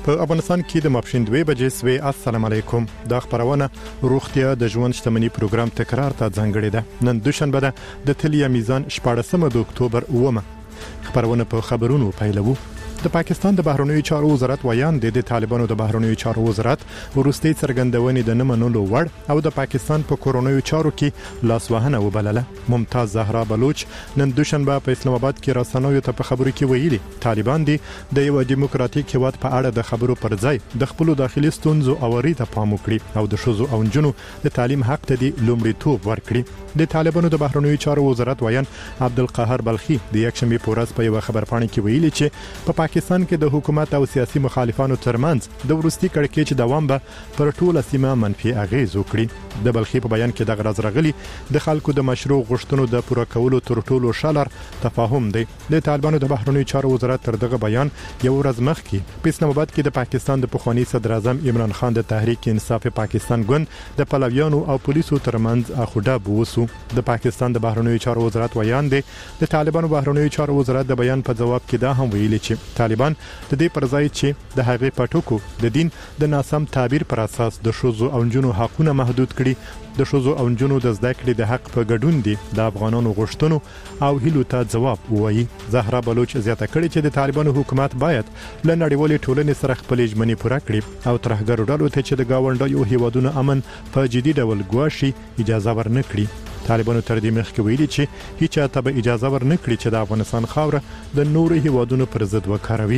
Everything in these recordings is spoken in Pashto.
په افغانستان کې د ماپښین 2 بجې سوي. السلام علیکم. دا خبرونه روغتیا د ژوند شتمنۍ پروګرام تکرار ته ځانګړی ده. نن دوشنبه ده د تلیا میزان 14 د اکتوبر 9. خبرونه په خبرونو پیلوو. د پاکستان د بهرنیو چارو وزارت ویان د طالبانو د بهرنیو چارو وزارت ورستي څرګندونې د نمنلو وړ او د پاکستان په کورونیو چارو کې لاسوهنه وبلله. ممتاز زهرا بلوچ نن دوشنبه په اسلام آباد کې رسنیو ته په خبرو کې ویلي طالبان دي د یو دیموکراتیک هیواد په اړه د خبرو پر ځای د خپل داخلي ستونزو اوري ته پام وکړي او د شوزو او جنو د تعلیم حق ته د لومړیتوب ورکړي. د طالبانو د بهرنیو چارو وزارت ویان عبدالقاهر بلخي د یکشنبه پورز په یو خبرپاڼه کې ویلي چې په پاکستان کې د حکومت او سیاسي مخالفانو ترمنځ د ورستي کړکېچ دوام به پر ټوله سیمه منفي اغیز وکړي. د بلخي په بیان کې د غرض رغلي د خلکو د مشروع غوښتنو د پوره کولو تر ټولو شالر تفاهم دی. د طالبانو د بهرنیو چارو وزارت تر دغه بیان یو ورځ مخکې په اسلام آباد کې د پاکستان د پخوانی صدر اعظم عمران خان د تحریک انصاف پاکستان ګوند د پلویانو او پولیسو ترمنځ اخوډه بوسو. د پاکستان د بهرنیو چارو وزارت ویان دی د طالبانو بهرنیو چارو وزارت د بیان په جواب کې دا هم ویلي چې طالبان د دې پر ځای چې د هغې پټوکو د دین د ناسم تعبیر پر اساس د شوزو او جنو حقونه محدود کړي. د شوزو او جنو د زده کړې د حق په ګډون دي د افغانانو غوښتنو او هیلو ته جواب وایي. زهرا بلوچ زیاته کړې چې د طالبانو حکومت باید له نړیوالې ټولنې سره خپل ژمنې پوره کړي او ترهګرو ډلو ته چې د گاونډیو هیوادونو امن په جدي ډول ګواښي اجازه ورنکړي. طالبانو تر دې مخکې ویلي چې هیڅ ته به اجازه ورنکړي چې د افغانستان خاوره د نورو هیوادونو پر ضد وکاروي.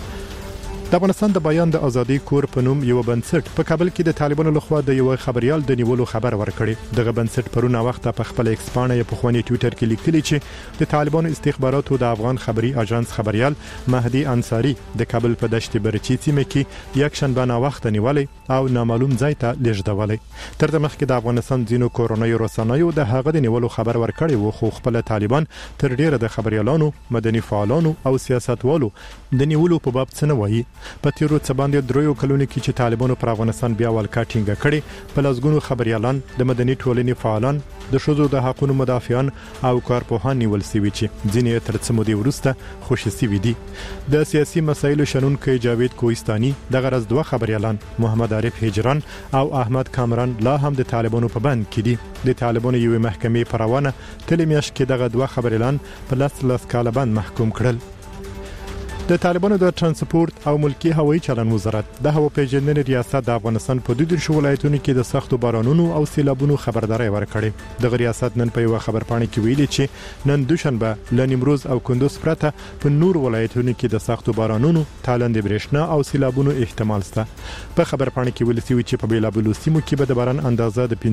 د افغانستان د بیان د ازادي کور په نوم یو بنسټ په کابل کې د طالبانو لخوا د یو خبريال د نیولو خبر ورکړي. دغه بنسټ پرونه وخت په خپل ایکسپانه په خواني ټوئیټر کې لیکلي چې د طالبانو استخباراتو د افغان خبري اژانس خبريال مهدي انصاری د کابل په دشت برچی سیمه کې یک شنبه نا وخت نیولې او نامعلوم ځای ته لیږدولې. تر دې مخکې د افغانستان ځینو کورونیو رسنیو د هغه د نیولو خبر ورکړي وو خو خپل طالبان تر ډیره د خبريالانو مدني فعالانو او سیاستوالو د نیولو په باب څه نه وایي. په تیرو څه باندې دریو کلونو کې چې طالبانو پر افغانستان بیا ولکا ټینګه کړي په لاسګونو خبريالان د مدني ټولنې فعالان د شوزو د حقوقو مدافعان او کارپوهان نیول سوي چې ځینې تر څه مودې وروسته خوشي سوي دي. د سیاسي مسایلو شنونکو جاوید کوهستاني د غرض دوه خبريالان محمد عارف هجران او احمد کامران لا هم د طالبانو په بند کې دي. د طالبانو یو محکمې پروانه تلمیاش کې دغه دوه خبريالان په لاس کال بند محکوم کړل. د طالبانو د ترانسپورت او ملکی هوایي چلن وزارت د هوا پیژندنې ریاست د افغانستان په 12 ولایتونو کې د سختو بارانونو او سیلابونو خبرداري ورکړې. د ریاست نن په یو خبرپاڼه کې ویلي چې نن دوشنبه ل نیمروز او کندوز پرته په نور ولایتونو کې د سختو بارانونو تالند برېښنا او سیلابونو احتمال شته. په خبرپاڼه کې ویل شوی چې په بیلابلو سیمو کې به د باران اندازه د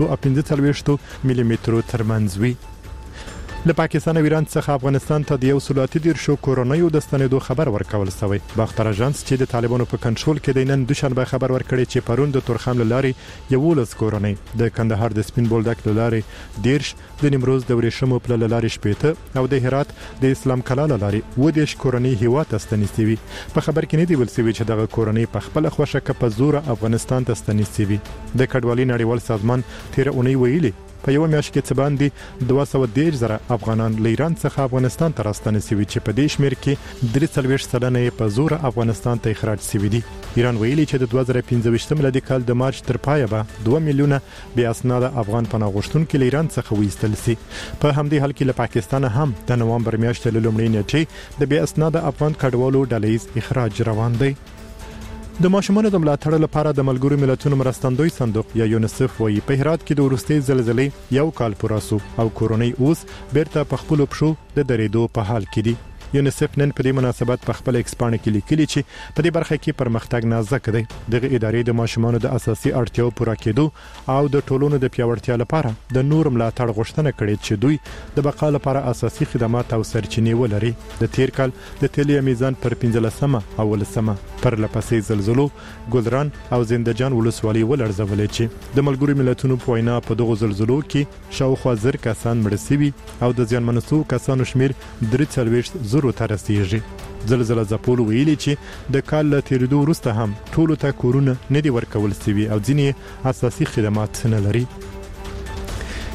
1545 ملي مترو ترمنځ وي. له پاکستان او ایران څخه افغانستان ته د یو سلاتي دیر شو کورونیو د ستنېدو خبر ورکول شوی. باختر اژانس چې د طالبانو په کنټرول کې د نن دوشنبه خبر ورکړي چې پرون د تورخم لاري یو لس کورونی د کندهار د سپین بولدک لاري دیرش د نیمروز د ورېشمو په لاري شپېته او د هرات د اسلام کلا لاري و د کورونی هیوا تستنیسي وي. په خبر کې نه دی ول سوي چې دغه کورونی په خپل خوښه کې په زور افغانستان تستنیسي وي. د کډوالۍ نړیوال سازمان تیر اونۍ ویلي په یو میاشت کې څه باندې 210,000 افغانان له ایران څخه افغانستان ته راستنې شوي چې په دې شمیر کې 43% په زور افغانستان ته اخراج شوي دي. ایران ویلي چې د 2015 میلادي کال د مارچ تر پایه به 2 میلیونه بې اسناده افغان پناه غوښتونکي له ایران څخه وایستل شي. په همدې حال کې له پاکستان هم د نوامبر میاشتې له لومړۍ نیټې د بې اسناده افغان کډوالو ډلهییز اخراج روان دی. د ماشومانو د ملاتړ لپاره د ملګرو ملتونو مرستندوی صندوق یا یونیسف وایي په هرات کې د وروستي زلزلې یو کال پوره شو او کورونی اوس بیرته په خپل پښو د درېدو په حال کې دي. یونیسف نن په دې مناسبت په خپل ایکسپانه کې لیکلي چې په دې برخه کې پرمختګ نازک دی. دغه ادارې د ماشومانو د اساسي اړتیاو پوره کېدو او د ټولنو د پیاوړتیا لپاره د نور ملاتړ غوښتنه کړې چې دوی د بقا لپاره اساسي خدمات او سرچینې ولري. د تیر کال د تلیا میزان پر 15مه او 15مه پر لپسې زلزلو ګلران او زندجان ولسوالۍ ولړزولې چې د ملګرو ملتونو په وینا په دغه زلزلو کې شاوخوا 1000 کسان مړ شوي او د زیانمن شوو کسانو شمیر 43 ته رسیږي. زلزلہ ځپول ویلي چې د کال له تیریدو وروسته هم ټولو ته کورونه نه دي ورکول شوي او ځینې اساسي خدمات نه لري.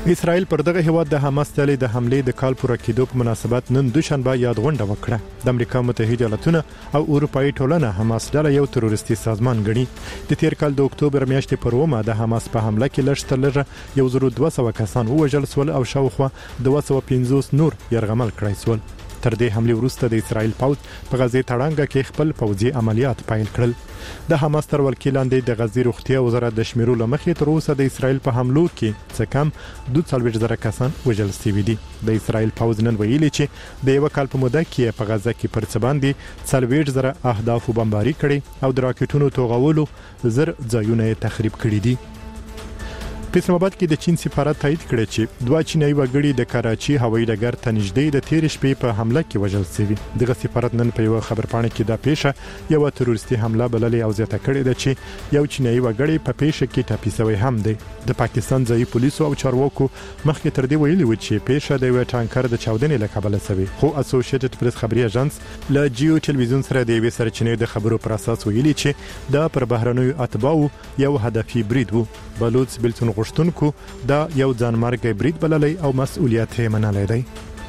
اسرائیل پر دغه هیواد د حماس ډلې د حمله د کال پوره کېدو په مناسبت نن دوشنبه یادغونډه وکړه. د امریکا متحده ایالاتونو او اروپאי ټولنه حماس ډله یو تروریستي سازمان ګڼي. د تیر کال د اکتوبر میاشتې پر ومه د حماس په حمله کې لږ 1200 کسان ووژل شول او شاوخوا 250 نور يرغمل کړای شول. تر دې حمله وروسته د اسرائیل پوځ په غزه تړانګه کې خپل پوځي عملیات پیل کړل. د حماس تر ولکې لاندې د غزې روغتیا وزارت د شمیرو لمخې تر اوسه د اسرائیل په حملو کې څه کم 240,000 کسان وژل شوي دي. د اسرائیل پوځ نن ویلي چې د یو کال په موده کې په غزه کې پر څه باندې 40,000 اهداف بمباري کړي او د راکټونو توغولو زر ځایونه تخریب کړي دي. په اسلام آباد کې د چین سفارت تایید کړی چې دوه چینایي وګړي د کراچي هوایي ډګر ته نږدې د تیر شپې په حمله کې وژل شوي. دغه سفارت نن په یو خبرپاڼه کې دا پیښه یو تروریستي حمله بللې او زیاته کړې ده چې یو چینایي وګړی په پیښه کې ټپي شوی هم دی. د پاکستان ځایي پولیسو او چارواکو مخکې تر دې ویلي و چې پیښه د یو ټانکر د چاودنې له کبله شوی. خو اسوسییټډ پریس خبري اژانس له جیو ټلویزیون سره د یوې سرچینې د خبرو پر اساس ویلي چې دا پر بهرنیو اتباعو یو هدفي برید وو. بلوچ بلتون غشتونکو دا یو ځانمرګي برید بللی او مسؤلیت یې منلی دی.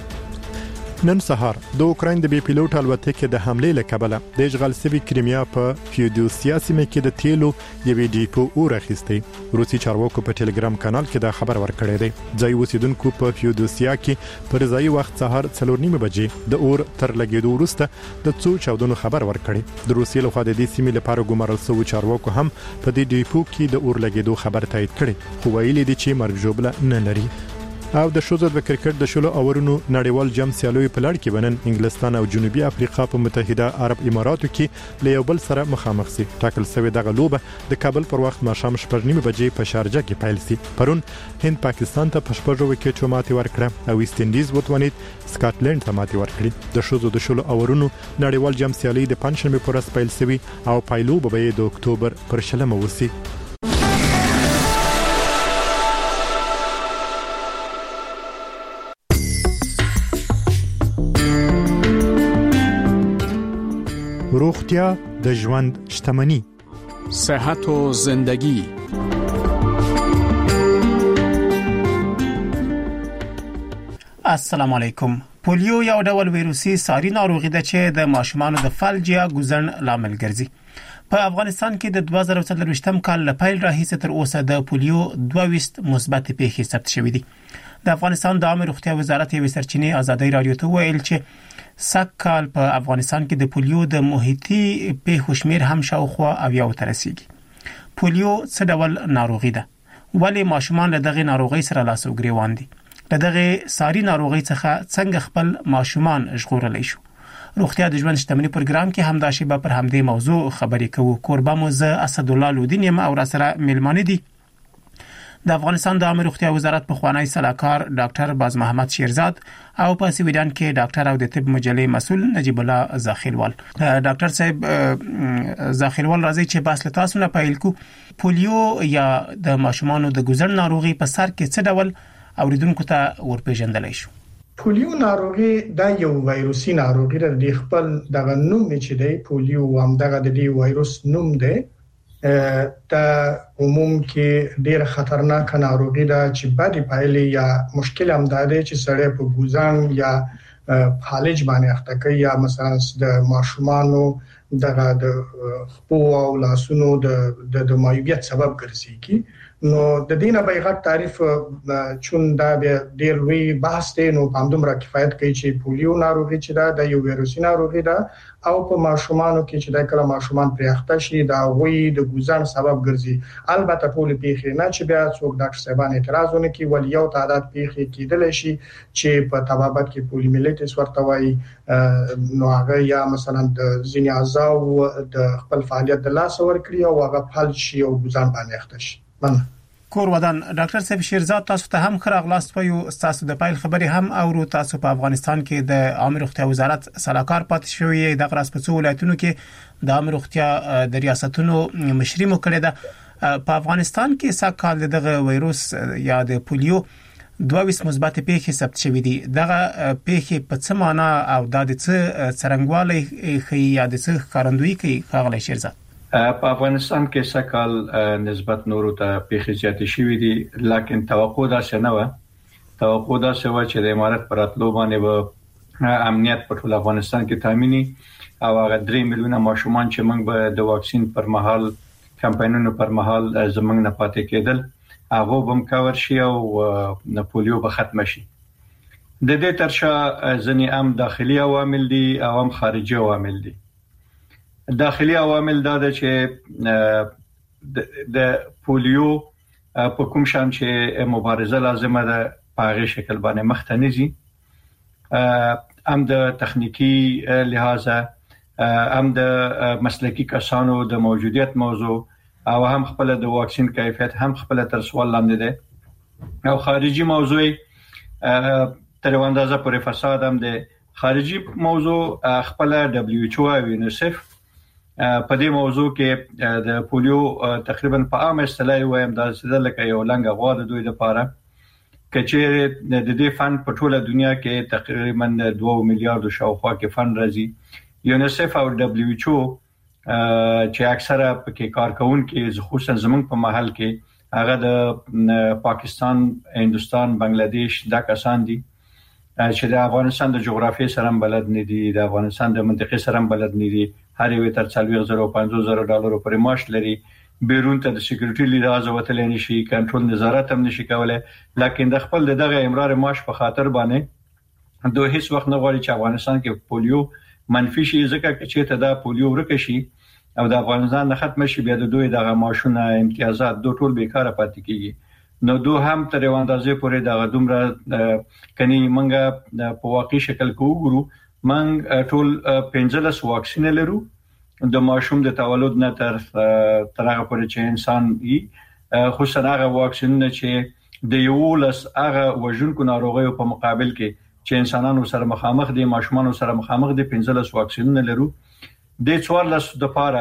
نن سهار د اوکراین د بي پیلوټ الوتکې د حمله له کبله د اشغال شوی کریمیا په فیودوسیا سیمه کې د تیلو یوې ډیپو اورخیستي. روسي چارواکو په ټلګرام کانال کې دا خبر ورکړی دی. ځای اوسیدونکو په فیودوسیا کې پر ځای وخت سهار 4:30 بجې د اور تر لګیدو وروسته د څو چاودنو خبر ورکړی. د روسي لخوا د دې سیمې لپاره ګمارل شوی چارواکو هم په دې ډیپو کې د اور لګیدو خبر تایید کړی. خو ویلي دي چې مرګ ژوبله نه لري. او د شوزر د کرکټ د شلو اورونو نړیوال جام سیالوي په لړ کې بنن انګلستان او جنوبي افریقا په متحده عرب اماراتو کې له یو بل سره مخامخ سي. ټاکل شوی دغه لوبه د کابل پر وخت ماښام 9:30 بجې په شارجه کې پیل سي. پرون هند پاکستان ته په 6 وکټو ماتې ورکړه او ویسټ انډیز وتوانید سکاټلند ته ماتې ورکړي. د شوزر د شلو اورونو نړیوال جام سیالي د پنځشنبه پر ورځ پیل شوی او پایلو به د اکتوبر پر 10 وسی. روغتیا د ژوند شتمنی. صحت و زندگی. السلام علیکم. پولیو یو ډول ویروسي ساري ناروغي ده چې د ماشومانو د فلج یا ګوزن لامل ګرځي. په افغانستان کې د 2023م کال له پیل راهیسې تر اوسه د پولیو 22 مثبت پیښې ثبت شوې دي. د افغانستان د عامه روغتیا وزارت یو سرچینې ازادي رادیو ته ویل چې سکهال په افغانستان کې د پولیو د محیطي پیښو شمیر هم شاوخوا 70 ته رسیدي. پولیو څه ډول ناروغي ده؟ ولی ماشومان له دغه ناروغي سره لاس او ګریوان دي؟ له دغه ساري ناروغي څخه څنګه خپل ماشومان ژغورلی شو؟ روغتیا د ژوند شتمنی پروګرام کې همدا شیبه پر همدې موضوع خبرې کوو. کوربه مو زه اسد الله لودین یم او را سره ملمانه دي د افغانستان د عامه روغتیا وزارت په خوانی صلاحکار ډاکټر باز محمد شیرزاد او په سویډن کې ډاکټر او د طب مجلې مسؤل نجیب الله زاخیلوال. ډاکټر صاحب زاخیلوال راځي چې بحث له تاسو نه پیل کو. پولیو یا د ماشومانو د ګوزن ناروغي په سر کې څه ډول اوریدونکو ته ورپېژندلای شو؟ پولیو ناروغي دا یو وایروسي ناروغي ده. د خپل دغه نوم چې دی پولیو هم دغه د دې وایروس نوم دی. دا عموم کې ډېر خطرناک ناروغي ده چې بعد پایلې یا مشکل هم ده چې سړی په ګوزن یا فالج باندې اخته کوي یا مثلا د ماشومانو دغه د خپو او لاسونو د مایوبیت سبب ګرځي. نو د دینه به غټ تعریف چون دا ډېر لوی بحث دی. نو پاندومره کفایت کوي چې پولیو ناروغي چې دا یو ویروسي ناروغي ده او په ماشومانو کې چې دا کله ماشومان پرې اخته شي دا وی د ګوزن سبب ګرځي. البته ټول پیښې نه چې بیا څوک ډاکټر صاحبان اعتراضونه کوي ولی یو تعداد پیښې کېدل شي چې په طبابت کې پولیمیلیټس ورته وایي. نو هغه یا مثلا د ځینې اعضاء د خپل فعالیت د لاس ورکړي او هغه فلج شي او ګوزن باندې اخته شي. کور ودان ډاکټر صاحب شیرزاد تاسو ته هم خراغلاست وایو. تاسو د پایل خبري هم او تاسو په افغانستان کې د عامه روغتیا وزارت صلاحکار پاتې شوی د غراس په څو ولایتونو کې د عامه روغتیا د ریاستونو مشري مو کړی ده. په افغانستان کې سکهال دغه وایروس یا د پولیو 22 مثبت پیښې ثبت شوې دي. دغه پیښې په څه معنا او د څه څرنګوالي خي یا د څه ښکارندوی کوي خاغلی شیرزاد؟ په افغانستان کې سکهال نسبت نورو ته پیښې زیاتې شوې دي، لکه توقع دا څه نه و توقع دا شو چې د امارات پراتلو باندې به امنیت په ټول افغانستان کې تامینی او هغه 3 میلیونه ماشومان چې موږ به د واکسین پر مهال کمپاینونو پر مهال زمنګ نه پاتې کېدل هغه بم کاور شي او د پولیو به ختم شي. د دې ترشا ځنی هم داخلي عوامل دي او هم خارجي عوامل دي. داخلي عوامل دا چې د پولیو په کوم شان چې مبارزه لازمه ده په هغه شکل باندې مختنزي هم د تخنیکی لحاظه هم د مسلکی کسانو د موجودیت موضوع او هم خپل د واکسین کیفیت هم خپل تر سوال لاندې ده او خارجي موضوع تر اندازه پر فساد هم ده. خارجي موضوع خپل WHO او یونیسف په دې موضوع کې د پولیو تقریبا په عام اصطلاح وایم دا څه لکه یو لنګ غوا د دوی لپاره کچېره د دې فند په ټوله دنیا کې تقریبا 2 میلیارډ شاوخوا کې فند راځي. یونیسف او WHO چې اکثره پکې کارکونکي خصوصا زمونږ په محل کې هغه د پاکستان، هندستان، بنگلاديش دا کسان دي چې د افغانستان د جغرافیې سره بلد نه دي، د افغانستان د منطقې سره بلد نه دي. هر یو تر 40,000 $50,000 پورې معاش لري. بیرون ته د سکیورټي لحاظ وتل نشي، کنټرول نظارت هم نشي کولای. لکه د خپل دغه امرار معاش په خاطر باندې دوه هیڅ وخت نه غواړي چې افغانستان کې پولیو منفي شي، ځکه چې ته دا پولیو ورکه شي او د افغانستان نه ختم شي، بیا د دوی دغه معاشونه امتیازات دوه ټول بیکاره پاتې کیږي. نو دوه هم تر یو اندازې پورې دغه دومره کني منګه په واقعي شکل کې وګورو. منګ ټول 15 واکسین لرو د ماشوم د تولد نه تر هغه پورې چې انسان یې خصوصا هغه واکسین چې د یو لس هغه وژونکو ناروغیو په مقابل کې چې انسانانو سره مخامخ دي، ماشومان سره مخامخ دي. 15 واکسین لرو. د 14 د پاره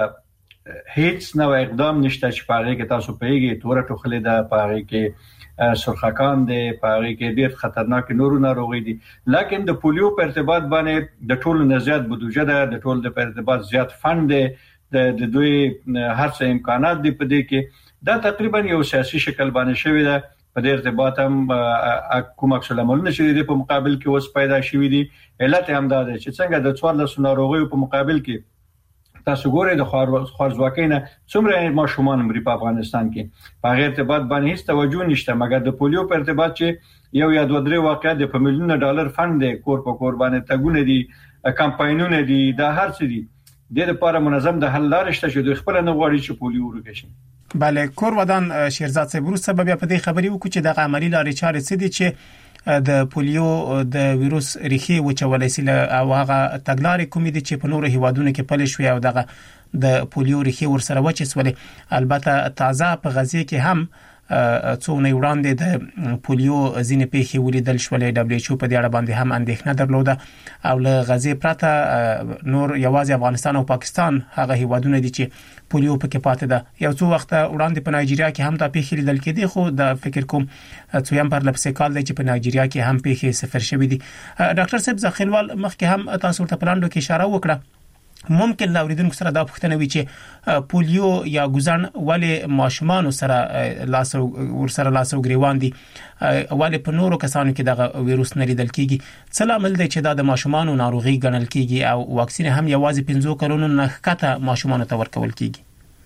هیڅ نو اقدام نشته چې پاره کې تاسو پیږي تور ټوخلې ده، پاره کې سرخکان ده، پاره کې ډېر خطرناک نورو ناروغي دي. لکه د پولیو په ارتباط باندې د ټولو نه زیات بودجه ده، د ټولو د ارتباط زیات فند ده، د دوی هر څه امکانات دي په دې کې. دا تقریبا یو سیاسي شکل باندې شوی ده. په دې ارتباط هم کوم عکس العملونه چې په مقابل کې اوس پیدا شوی دي. علت هم دا ده چې څنګه د 14 ناروغیو په مقابل کې تاسو ګورئ د خوارزواکینه څومره ماشومان مري په افغانستان کې، په هغه ارتباط باندې هیڅ توجه نشته. مګر د پولیو په ارتباط چې یو یا دوه درې واقعیت د $1 میلیون فند دی، کور په کور باندې تګونه دي، کمپاینونه دي، دا هر څه دي. د لپاره منظم د حل لارې شته چې د خپل نه غواړي چې پولیو ورکه شي. بله کور ودان شیرزاد صاحب ورو سبب په دې خبري وکړي چې د عملی لارې چارې څه دي چې د پولیو د وایروس ریښې وچولې سي او هغه تګلارې کومې دي چې په نورو هیوادونو کې پلي شوې او دغه د پولیو ریښې ورسره وچسولې. البته تازه په غزې کې هم څونه وړاندې د پولیو ځینې پیښې ولیدل شولې. WHO په دې اړه باندې هم اندېښنه درلوده او له غزې پرته نور یوازې افغانستان او پاکستان هغه هیوادونه دي چې پولیو پکې پاتې ده. یو څو وخت وړاندې په نایجیریا کې هم دا پیښې لیدل کېدې، خو د فکر کوم څویم پر لپسې کال دی چې په نایجیریا کې هم پیښې صفر شوې دي. ډاکټر صاحب ځخیلوال مخکې هم تاسو ته پلاندو کې اشاره وکړه. ممکن لاوریدونکو سره دا پوښتنه وي چې پولیو یا ګوزن ولې ماشومان سره لاس او ګریوان دي، ولې په نورو کسانو کې دغه وایروس نه لیدل کیږي؟ څه لامل دی چې دا د ماشومان ناروغي ګڼل کیږي او واکسین هم یوازې 15 کلونو نه ښکته ماشومان ته ورکول کیږي؟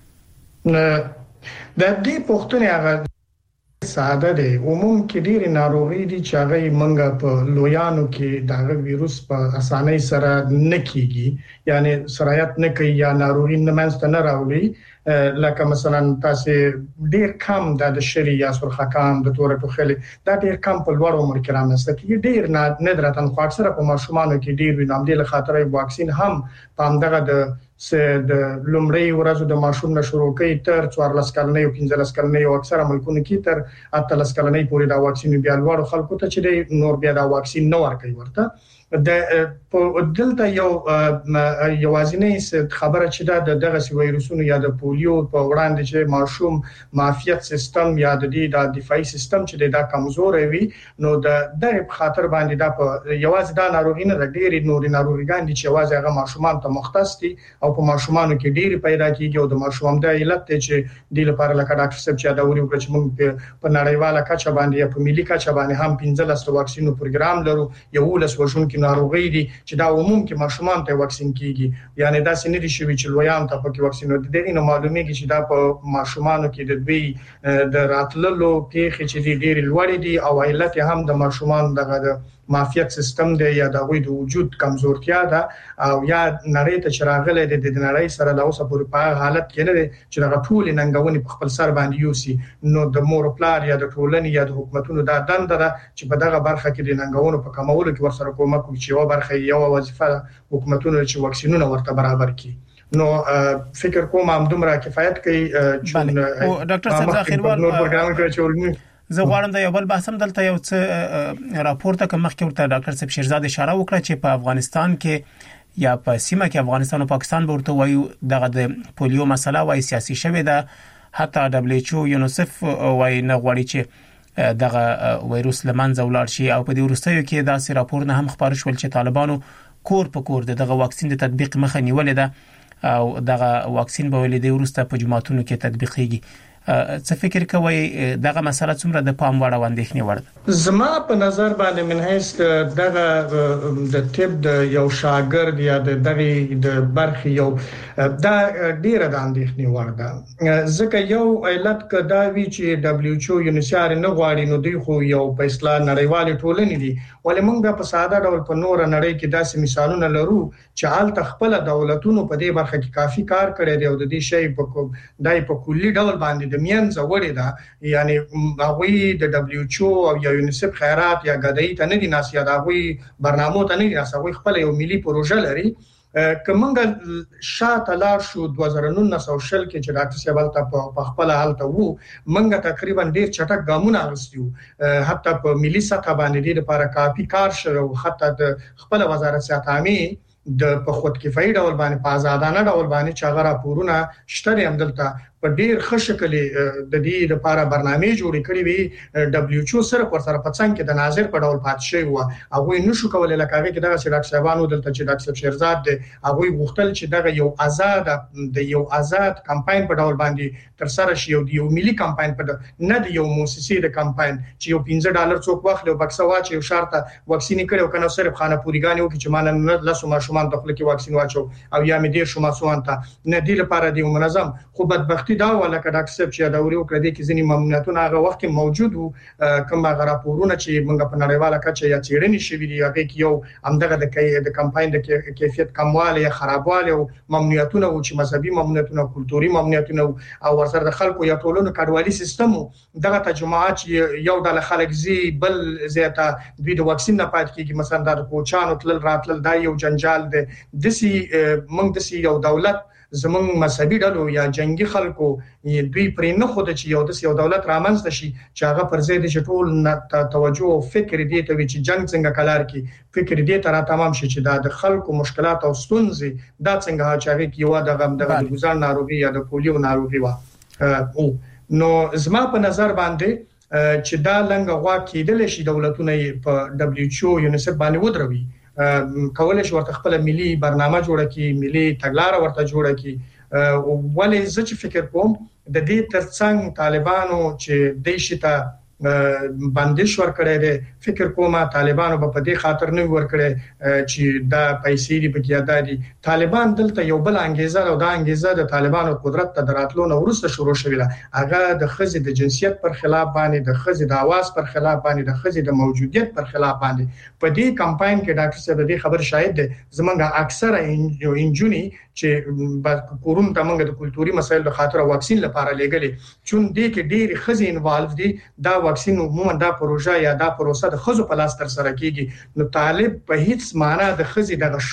د دې پوښتنې هغه ساده دی. عموم کې ډېر ناروغي دي چې هغه منګه په لویانو کې دغه وایروس په اسانۍ سره نه کیږي، یعنی سرایت نه کوي یا ناروغي نه منځته نه راوړي. لکه مثلا تاسو ډېر کم د شری یا سرخکان د تور ټوخلې دا ډېر کم په لوړ عمر کې رامنځته کیږي. ډېر نادرتاً خو اکثره په ماشومانو کې ډېر وینم دي. له خاطر واکسین هم په همدغه د لومړی ورځو د ماشوم نشورو کوي تر 14 کلنۍ او 15 کلنۍ او اکثره ملکونو کې تر 18 کلنۍ پورې دا واکسین بیا لوړ خلکو ته چې نور بیا دا واکسین نه ورکوي ورته. د دلته یوازینی خبره چې دا دغه وایروسونو یا د پولیو په وړاندې چې ماشوم معافیت سیستم یا د دفاعي سیستم چې دا کمزور وي، نو د دغه خاطر باندې دا په یوازې دا ناروغي نه ډېری نوري ناروغیان دي چې یوازې هغه ماشومان ته مختص دي او او په ماشومان کې ډېری پیدا کیږي او د ماشوم د علت چې د لپاره لکه ډاکټر صاحب چې دا وری وکړي چې موږ په نړیواله کچه باندې یا په ملي کچه باندې هم 15 واکسینو پروګرام لرو یو لس وژونکو ناروغي دي چې دا عموم کې ماشومان ته واکسین کیږي یعنی دا سن دي شوی چې لویان ته پکې واکسین ورته نه معلومیږي چې دا په ماشومانو کې د دوی د راتللو پیښې چې ډېری لوړې دي او علت هم د ماشومان دغه معافیت سیستم دی یا د غوي د وجود کمزورتیا ده او یا نړۍ ته چراغله د نړۍ سره له اوسه پورې په حالت کې نه چې د ټول ننګونې په خپل سر باندې یوسي نو د مور پلار یا د ټولنې یا د حکومتونو دا دنده ده چې په دغه برخه کې د ننګونو په کمولو کې ورسره کومک وکړي چې یو برخه یو وظیفه حکومتونو چې واکسینونه ورته برابر کړي نو فکر کوم هم دومره کفایت کوي چې ډاکټر صاحب اخیروال نور پروګرام کوي چې زه غواړم د یو بل بحث هم دلته یو څه راپورته کوم مخکې ورته ډاکټر صاحب شیرزاد اشاره وکړه چې په افغانستان کې یا په سیمه کې افغانستان او پاکستان ورته وایي دغه د پولیو مسله وایي سیاسي شوې ده حتی WHO یونیسف وایي نه غواړي چې دغه وایروس لمنځه ولاړ شي او په دې ورستیو کې داسې راپورونه هم خبر شول چې طالبانو کور په کور دغه واکسین د تطبیق مخه نیولې ده او دغه واکسین به ولې د ورسته په جماعتونو کې تطبیقيږي څه فکر کوي دغه مسله څومره د پام وړ او اندېښنې وړ ده زما په نظر باندې من هیڅ دغه د طب د یو شاګرد یا د برخي یو دا ډیره د اندېښنې وړ ده ځکه یو علت کدا وی چې WHO یونیسار نه غواړي نو دوی خو یو په اصطلاح نړیوال ټولنې دي ولې موږ په ساده ډول په نور نړۍ کې داسې مثالونه لرو چې حال تخپل دولتونو په دې برخه کې کافي کار کړی دی او د دې شی په دای په کلی ډول باندې د مینځ وړي دا یعنی هغه د WHO او یا یونیسف خیرات یا غدای ته نه دي ناس یا هغه برنامه ته نه دي ناس هغه خپل یو ملي پروژه لري کومنګ شاته لار شو 2019 کې چې ډاکټر سیبل په خپل حالت وو منګه تقریبا ډیر چټک ګامونه اخیستیو حتی په ملي سطح باندې لپاره کافي کار شوی او حتی د خپل وزارت صحت عامه د په خود کفایي ډول باندې په آزادانه ډول باندې چې هغه راپورونه شته هم دلته په ډیر ښه شکل د دې لپاره برنامه جوړې کړې وي WHO سره پر سره پڅنګ کې د ناظر په ډول پات شوی و هغه نشو کولای لکه هغه کې دغه ډاکټر صاحبانو دلته چې ډاکټر شیرزاد هغه غوښتل چې دغه یو آزاد کمپاین په ډول باندې تر سره شي او یو ملي کمپاین په نه د یو موسسې د کمپاین چې یو $15 څوک واخلي او بکسه واچي یو شرطه واکسین کړي او کنه صرف خانه پوریګانی او چې مان لاسو ماشومان داخله کې واکسین واچو او یا مې ډیر شوم سوان ته نه دی لپاره دی منظم خو بدبختی دا ولکه ډاکټر صاحب چې دا وری وکړه دي کې ځینې ممنوعاتونه هغه وخت موجود وو کوم هغه راپورونه چې موږ په نړیواله کچه یا چیرنې شوې دي هغه کې یو همدغه د کمپاین د کیفیت کمواله یا خرابواله او ممنوعاتونه او چې مذهبي ممنوعاتونه کلتوري ممنوعاتونه او ورسره د خلکو یا ټولنو کډوالي سیستم دغه تجمعات یو ډول خلک زی بل زیاته دوی د واکسین نه پات کیږي مثلا د کوچانو تل راتل دا یو جنجال دی دسی موږ دسی یو دولت زمون مذهبي ډلو یا جنگي خلکو دوی پرې نه خود چې یو دولت رامنځته شي چې هغه پر ځای د ټول توجه او فکر دی ته چې جنگ څنګه کلار کی فکر دی تر تمام شي چې د خلکو مشکلات او ستونزې دا څنګه چې یو د ګزار ناروغي یا د پولیو ناروغي و نو زما په نظر باندې چې دا لنګ غوا کېدل شي دولتونه په WHO یونیسف باندې ودروي کولای شي ورته خپل ملي برنامه جوړه کی ملي تګلارې ورته جوړه کی ولې زه چې فکر کوم د دې ترڅنګ طالبانو چې د شته بندش ورکړی دی فکر کومه طالبانو په دې خاطر نه ورکړي چې دا پیسې دی په یاد دي طالبان دلته یو بل انګیزه او دا انګیزه د طالبانو قدرت ته دراتلو نو ورسته شروع شوه هغه د خزې د جنسیت پر خلاف باندې د خزې د आवाज پر خلاف باندې د خزې د موجودیت پر خلاف باندې په دې کمپاین کې ډاکټر صاحب دې خبر شاهد دي زمونږ اکثره انجونی چې کورون د موږ د کلتوري مسایل د خاطر واکسین لپاره لګلې چون دې کې ډېر خزې انوالو دي دا واکسین عموما دا پروژه یا دا پروسه د خزو په لاس تر سره کیږي نو طالب په هیڅ معنی د خزې د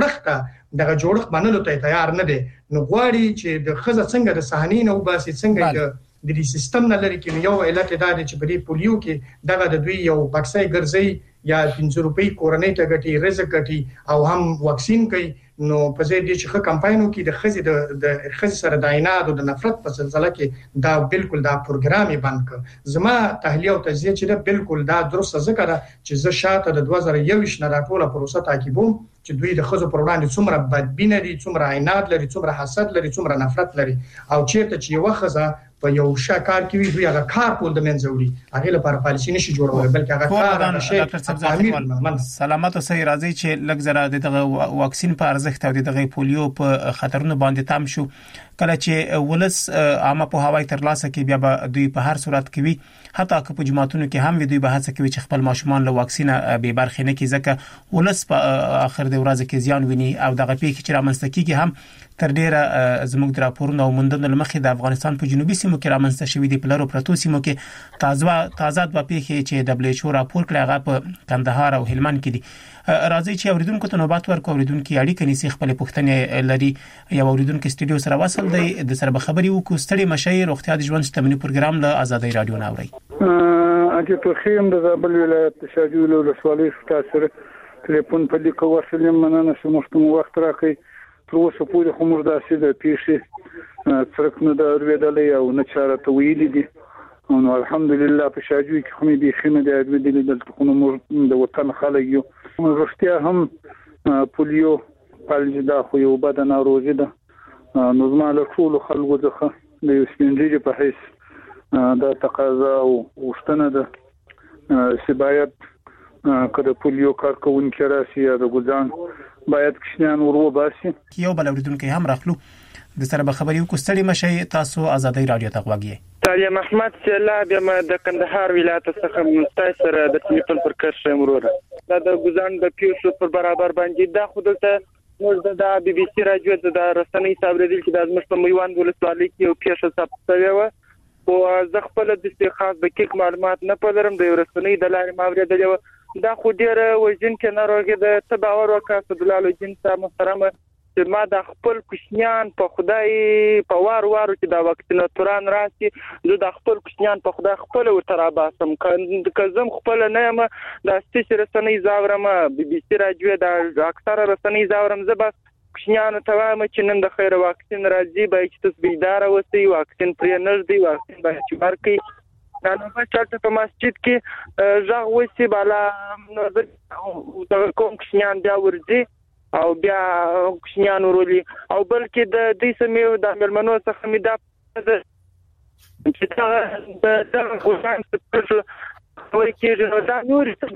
جوړښت منلو ته تیار نه دي نو غواړي چې د خزه څنګه د صحنې نو باسي څنګه د دې سیستم نه لري کې یو علت دا دی چې په دې پولیو کې دغه د دوی یو بکسای ګرځي یا 500 روپۍ کورنۍ ته ګټي رزق ګټي او هم واکسین کوي نو په ځای دې چې کمپاینو کې د خزې د خزې سره د عینات او د نفرت په سلسله کې دا بالکل دا پروګرام یې بند کړ زما تحلیل او تجزیه چې دا بالکل دا درسته ذکر چې زه شاته د 2021 نه راټوله پروسه تعقیبوم چې دوی د خزو پر وړاندې څومره بدبینه دي، څومره عناد لري، څومره حسد لري، څومره نفرت لري، او چیرته چې یو خزه په یو شکار کې وي دوی هغه کار کول د منځوړي هغه لپاره پالیسي نشي جوړول، بلکې هغه کار نشي. ډاکټر صاحب سلامت اوسئ. راځي چې لږ زره دغه واکسین په ارزښت او دغه پولیو په خطرونو باندې تام شو. کله چې ولس عامه په هوای تر لاسه کې بیا به دوی په هر صورت کې وي، حتی که په جماعتونو کې هم دوی به هڅه کوي چې خپل ماشومان له واکسینه به برخه نه کړي، ځکه ولس په اخر د ورځې کې زیان ویني. او دغه پیښه چې رامنځته کیږي هم تر ډیره زموږ د راپورونو او موندنو لمخې د افغانستان په جنوبي سیمو کې رامنځته شوې دي، په لارو پرتو سیمو کې تازه د پیښې چې WHO راپور کړی هغه په کندهار او هلمند کې دي. راځي چې اوریدونکو ته نوبت ورکو، اوریدونکو اړیکه نیسي، خپل پوښتنې لري. یو اوریدونکو استودیو سره وصل دی، د سره خبري وکړو. ستړي مشي روغتیا د ژوند شتمنۍ پروګرام له آزادۍ رادیو ناوړي. اته توخیم د زابل ولایت شاجوی له ولسوالۍ تاسو ټلیفون په لیکو ورسلم، مننه چې موږ وخت راکړئ. تر اوسه پورې خو موږ داسې د پیښې څرک نه دا اورېدلې او نه چاره ته ویلې دي. نو الحمدلله په شاجوی کې خو مې بيخینه د اورېدلې دلته خو موږ د وطن خلک یو. رښتیا هم پولیو فلج دا خو یو بد ناروغي ده. نو زما له ټولو خلکو څخه د یو سپینځي په حیث دا تقاضا او غوښتنه ده چې باید کله پولیو کارکونکي راشي یا د ګوزان باید کښنان ورو باسي. یو بل اوریدونکو هم راخلو د سره خبري وکړو. ستړي مشي تاسو آزادۍ رادیو ته غوږی. تعلیم احمد سیلا بیا د کندهار ولایت څخه مستای سره د ټلیفون پر کار شموره د ګوزان د پیښو پر برابر باندې دا خودته موږ د بي بي سي رادیو د رسنۍ صاحبېدل چې د ازمش په میوان ولسوالۍ کې یو پیښه ثبت شوې و او زه خپل د استخاص دقیق معلومات نه پلرم. د رسنۍ د لارې ماورېدل و دا خو ډیره وژن کې ناروغي د تباور وکړه. صدلالو جنسا محترمه چې ما د خپل کوشنیان په خدای په وارو چې د واکسیناتوران راشي، زه د خپل کوشنیان په خدای خپل ورتراباسم کزم خپل نه یم د ستاسو رسنۍ زاورم، بي بي سي رادیو د اکثره رسنۍ زاورم. زه بس کوشنیان ته وایم چې نن د خیر واکسین راځي، به چې تاسو بیدار اوسئ، واکسین پرې نه دی، واکسین باید چې ورکړي. نو په چارته په مسجد کې ژغ وسی بالا نو د کوم کوشنیان بیا ورځي او بیا کوشنیان ورولي او بلکې د دې سمې د ملمنو څخه مې دا چې دا غوښتن څه وایي چې نو دا نور څه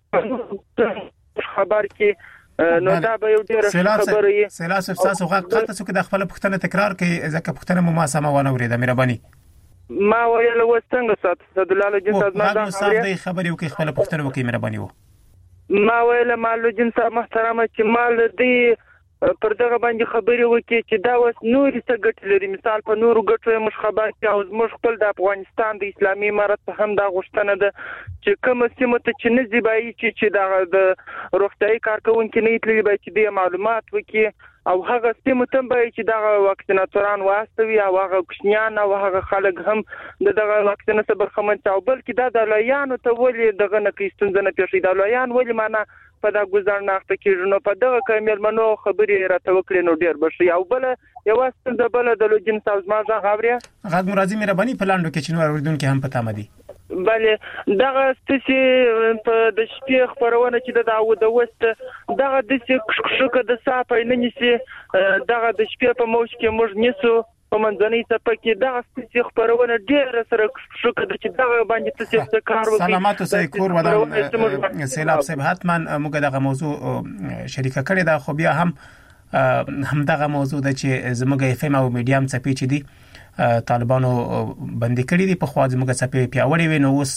ګټلې خبر کې نو دا به یو ډېر خبره یې. سلاس تاسو غاټه څه د خپل پښتنه تکرار کوي، ځکه پښتنه مو ما سم ونه ورېده. مهرباني ما ویل وڅنګه سات صدلالو جنس ازما دا خبرې وکي خپل پښتنه وکي. مهرباني و ما ویل مالو جنس محترمه چې مال دې پر دغه باندې خبرې وکي چې دا وس نور څه ګټ لري. مثال په نورو ګټو مش خبر کې او زموږ خپل د افغانستان د اسلامي امارت هم دا غوښتنه ده چې کوم سیمه ته چې نه زیبایي چې د روغتيایي کارکونکو نه تللی به چې د معلومات وکي او هغه سیمه ته به چې د واکسیناتوران واستوي او هغه کوشنیان او هغه خلک هم دغه واکسین څخه برخمن او بلکې دا د لایانو ته ولې دغه نه کیستون نه پیښې د لایان ولې معنا په دا ګزار نه اخته کېږي. نو په دغه کمل منو خبرې راته وکړي نو ډیر بشي او بل یو واست د بل د لوجین ساوز ما غاوریا غږ مرادي مهرباني په لاندو کې چې نو اوریدونکو هم پتا مدي. بله دغه ستسي په د شپې خبرونه چې د وست دغه د شکه د صافه نه نيسي دغه د شپې په موش کې موږ نیسو په منځنۍ صفه کې دغه ستسي خبرونه ډېر سره شکه د چې دغه باندې ستسي کار وکړي. سلامات اوسئ کور ودان سیلاب صاحب حتما موږ دغه موضوع شریکه کړې ده، خو بیا هم دغه موضوع د چې زموږ اف ام او میډیم څخه چې دي طالبانو بندي کړی دي په خوا زموږ څخه پیاوړی وینو اوس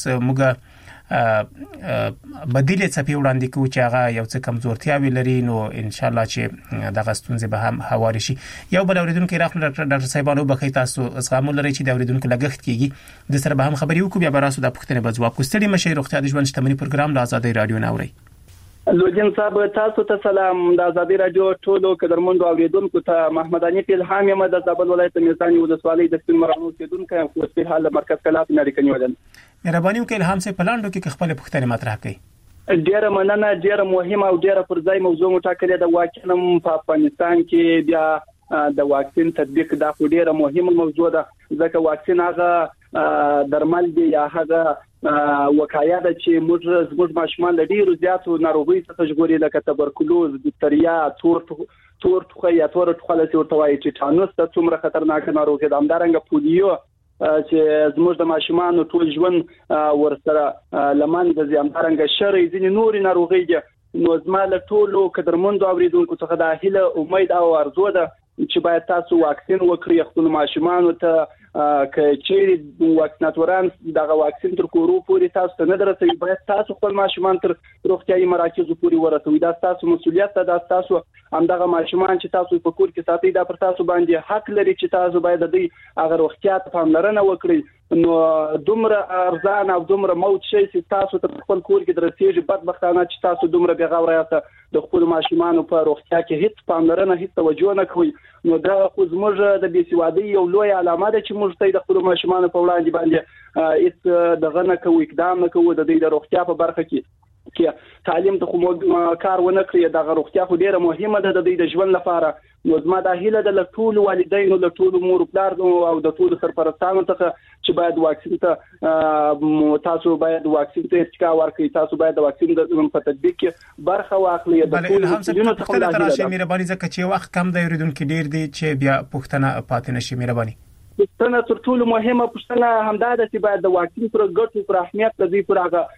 موږ بدیل څخه وړاندې کوو چې هغه یو څه کمزورتیا لري نو ان شاء الله چې دغه ستونزې به هم هواري شي. یو بل اوریدونکو راخل ډاکټر صاحبانو بخی تاسو زغم لري چې د اوریدونکو لګښت کیږي د سره به هم خبري وکړو بیا به راسو د پښتنې به ځواب کوستړي مشه روغتیا د ژوند شتمنۍ پروګرام د آزادۍ رادیو ناوړي. لوجن صاحب تاسو ته سلام. د آزادۍ رادیو ټولو قدرمنو اوریدونکو ته محمد علي الهام یم د زابل ولایت میزانی ولسوالۍ د سپین مرانو اوسیدونکو خو په حال مرکز کلات نه لري کنيولن. مهرباني وکړئ الهام سه پلاندو کې خپل پښتنې مطرح کړئ. ډیره مننه، ډیره مهمه او ډیره پر ځای موضوع مټاکلې د واکسین په افغانستان کې بیا د واکسین تطبیق دا ډیره مهمه موضوع ده ځکه واکسین هغه درمل دی یا هغه وقایع ده چې موږ ماشومان د ډیرو زیاتو ناروغیو څخه ژغوري لکه تبرکلوز، دیپتریا، تور ټوخی یا تور ټوخله چې ورته وایي، ټیټانوس ته څومره خطرناک ناروغي ده. همدارنګه پولیو چې زموږ د ماشومان ټول ژوند ورسره لمن د همدارنګه شرې ځینې نورې ناروغي دي. نو زما له ټولو قدرمنو اوریدونکو څخه د هیله امید او ارزو ده چې باید تاسو واکسین وکړئ خپل ماشومان ته، چې واکسیناتوران دغه واکسین تر کورو پورې تاسو نه درته باید تاسو خپل ماشومان تر روغتيایي مراکزو پورې ورسوي. دا تاسو مسؤلیت ده، دا تاسو همدغه ماشومان چې تاسو په کور کې ساتي دا پر تاسو باندې حق لري چې تاسو باید د دې هغه روغتیا ته پاملرنه وکړئ. نو دومره ارزان او دومره موت شي چې تاسو ته خپل کور کې درسیږي، بدبختانه چې تاسو دومره بغاوره یاست د خپل ماشومان په روغتیا کې هیڅ پاملرنه هیڅ توجه نه کوي. نو دا خو زموږ د بیسوادۍ یو لوی علامه ده چې موږ ته د خپل ماشومان په وړاندې باندې هیڅ دغه نه کوو، اقدام نه کوو د دې د روغتیا په برخه کې تعلیم ته خو کار ونه کړی. د روغتیا خو ډیره مهمه ده د دې د ژوند لپاره. نو زما د هیله د ټول والدینو له ټول مور پلار او د ټول سرپرستانو څخه چې باید واکسین ته تاسو باید واکسین ته ارتقا ورکړئ، تاسو باید د واکسین د په تطبیق کې برخه واخلئ. د ټول هم څه تراشي مهرباني ځکه چې وخت کم دی، اوریدونکو ډیر دي چې بیا پښتنه پاتې نشي. مهرباني پښتنه تر ټولو مهمه پښتنه همدا ده چې باید د واکسین پر ګټو پر اهمیت د دې پر هغه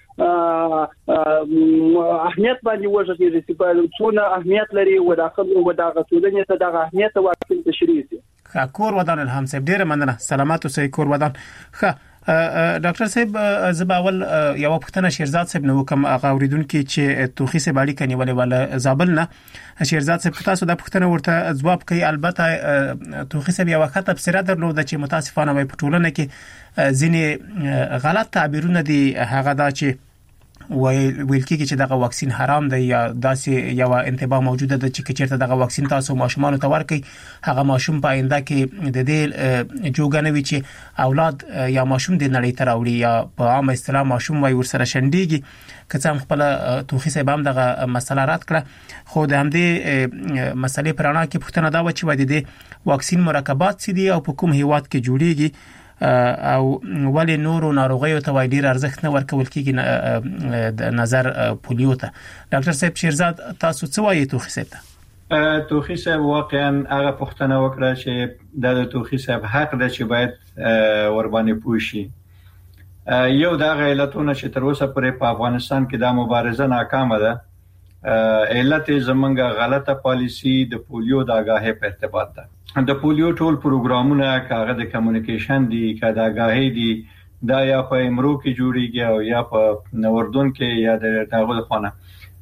اهمیت باندې وژغېږي چې په څونه اهمیت لري و داخل و دغه ټولنې ته دغه اهمیت واکسین تشریح شي. کور ودان الهام صاحب ډیره مننه، سلامات اوسئ کور ودان. ډاکټر صاحب زباول یو پښتنه شیرزاد صاحب نو کوم غوریدونکو چې توخی سه باندې کني ولې زابل نه شیرزاد صاحب تاسو د پښتنه ورته جواب کوي. البته توخی سه بیا وخت تفسیر درلود چې متاسفانه وي په ټولنه کې ځینې غلط تعبیرونه دي هغه دا چې ویل کېږي چې دغه واکسین حرام دی یا داسې یو انتباه موجوده ده چې چیرته دغه واکسین تاسو ماشومان ته ورکړي هغه ماشوم په آینده کې د دې جوګنوي چې اولاد یا ماشوم د نړۍ ته راوړي یا په عام اصطلاح ماشوم وای ورسره شندېږي. که څه هم خپل توخی صاحب هم دغه مسله رات کړه، خو د همدې مسلې پرانا کې پښتنه دا و چې ودی د واکسین مرکبات سي دي او په کوم هیواد کې جوړیږي او ولې نورو ناروغیو ته ډیر ارزښت نه ورکول کېږي د نظر پولیو ته. ډاکټر صاحب شیرزاد تاسو څه وایي توخی صاحب ته؟ توخی صاحب واقعا هغه پښتنه وکړه چې د توخی صاحب حق ده چې باید ور باندې پوښي. یو دا علتونه چې تر اوسه پورې په افغانستان کې د مبارزه ناکامه ده. علت زمونږه غلطه پالیسی د پولیو د آگاهی په ارتباط ده. د پولیو ټول پروګرامونه کاغه د کمیونیکیشن دي کدا آگاهی دي دا یا په امرو کې جوړیږي او یا په نوردون کې یا د داغه خانه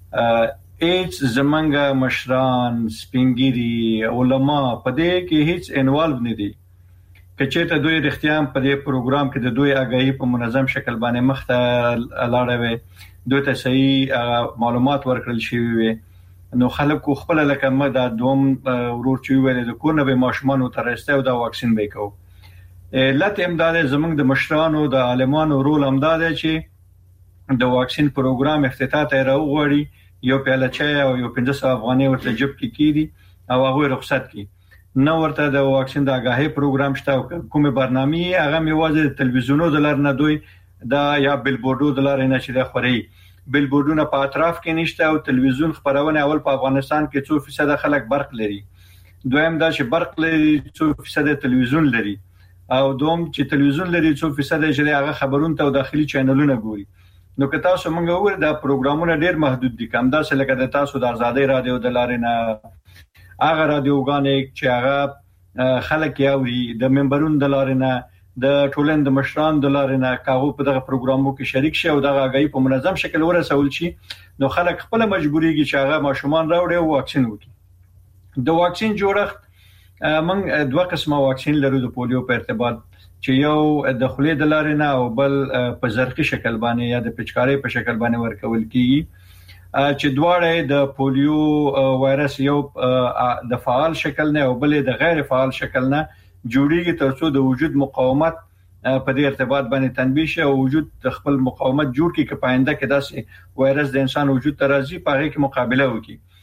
هیڅ زمونږه مشران سپینګيري علما په دې کې هیڅ انوالو نه دي. کچېته دوی رښتیا په دې پروګرام کې د دوی آگاهی په منظم شکل باندې مخته لاړوي، دوی ته صحیح معلومات ورکړل شي وي، نو خلکو خپل لکه مده دوم ورور چې ویل د کور نه به ماشومان ترسته او دا واکسین به کو. لته امداد زمونږ د مشرانو د عالمانو رول امداد چې د واکسین پروګرام افتتاح ته راوغړي، یو پیاله چای او یو 500 افغانۍ ورته جب کې کیدي او هغه رخصت کی نو ورته د واکسین د آگاهی پروګرام شته کومه برنامه هغه میوازه تلویزیونو دلار نه دوی دا یا بیلبورډو دلار نه چې د خوري بیلبورډونه په اطراف کې نشته او تلویزیون خبرونه اول په افغانستان کې 2% خلک برق لري، دویم دا چې برق لري 2% تلویزیون لري او دوم چې تلویزیون لري 2% چې هغه خبرونه ته داخلي چینلونه ګوري. نو که تاسو مونږ وګورئ دا پروګرامونه ډیر محدود دي، کم دا څه لکه د تاسو د آزادۍ رادیو د لارې نه هغه رادیوګانې چې هغه خلک یاوري د منبرونو د لارې نه د ټولن د مشران د لارې نه کاغو په دغه پروګرامو کې شریک شي او دغه آگاهی په منظم شکل ورسول شي، نو خلک خپل مجبوریږي چې هغه ماشومان راوړي او واکسین وکړي. د واکسین جوړښت موږ دوه قسمه واکسین لرو د پولیو په ارتباط، چې یو د خولې د لارې نه او بل په زرقي شکل باندې یا د پچکاري په شکل باندې ورکول کیږي، چې دواړه د پولیو وایرس یو د فعال شکل نه او بل د غیر فعال شکل نه جوړیږي ترڅو د وجود مقاومت په دې ارتباط باندې تنبیه شي او وجود خپل مقاومت جوړ کړي چې پاینده کې داسې وایرس د انسان وجود ته راځي په هغه کې مقابله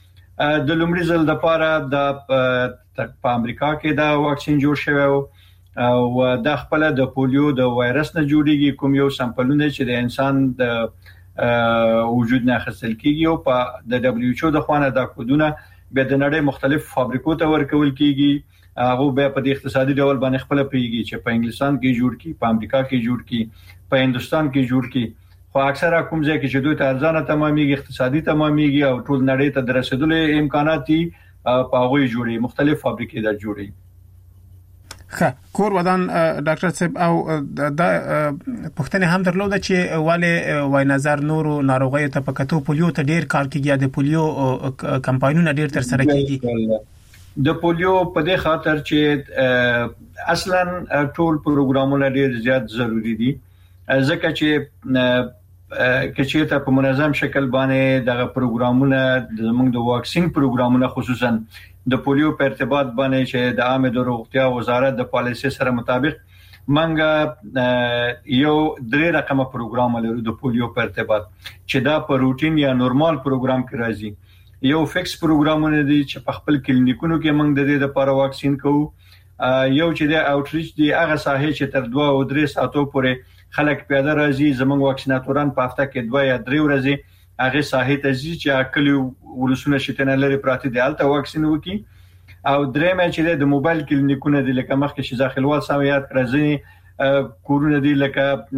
وکړي. د لومړي ځل د لپاره د په امریکا کې دا واکسین جوړ شوی او او د خپل د پولیو د وایرس نه جوړیږي کوم یو سامپلونه چې د انسان د وجود نه خصل کیږي او په د دبليو ایچ او د خوانه د کودونه به د نړۍ مختلف فابریکو ته ورکول کیږي هغه به په اقتصادي ډول باندې خپل پیږي چې په انګلستان کې جوړ کی په امریکا کې جوړ کی په هندستان کې جوړ کی خو اکثره کوم ځای کې چې دوی ته ارزانه تمامېږي اقتصادي تمامېږي او ټول نړۍ ته درسېدل امکانات په هغه جوړي مختلف فابریکې دا جوړي کور ودان ډاکټر صاحب او د پښتنه هم درلوده چې والي وای نظر نورو ناروغیو ته پکاتو پولیو ته ډیر کار کیږي د پولیو کمپاینونه ډیر تر سره کیږي د پولیو په دې خاطر چې اصلا ټول پروګرامونه ډیر زیات ضروری دي ځکه چې کچېته په منظم شکل باندې دغه پروګرامونه زموږ د واکسین پروګرامونه خصوصا د پولیو په ارتباط باندې چې د عامه د روغتیا وزارت د پالیسي سره مطابق منګه یو درې رقمه پروګرام لري د پولیو په ارتباط چې دا په روټین یا نورمال پروګرام کې راځي یو فکس پروګرامونه دي چې په خپل کلینیکونو کې موږ د دې لپاره واکسین کوو یو چې د اوټریچ دی هغه ساحه چې تر 2 او 3 ساعتو پورې خلک پیاده راځي زموږ واکسیناتوران په هفته کې 2 یا 3 ورځې هغه ساحه ته ځي چې اکل ولسونه شتنه لري پراته دی الته واکسین وکي او درېمه چې د موبایل کلینیکونه دي لکه مخکې چې داخلوال سميات راځي کورونه دي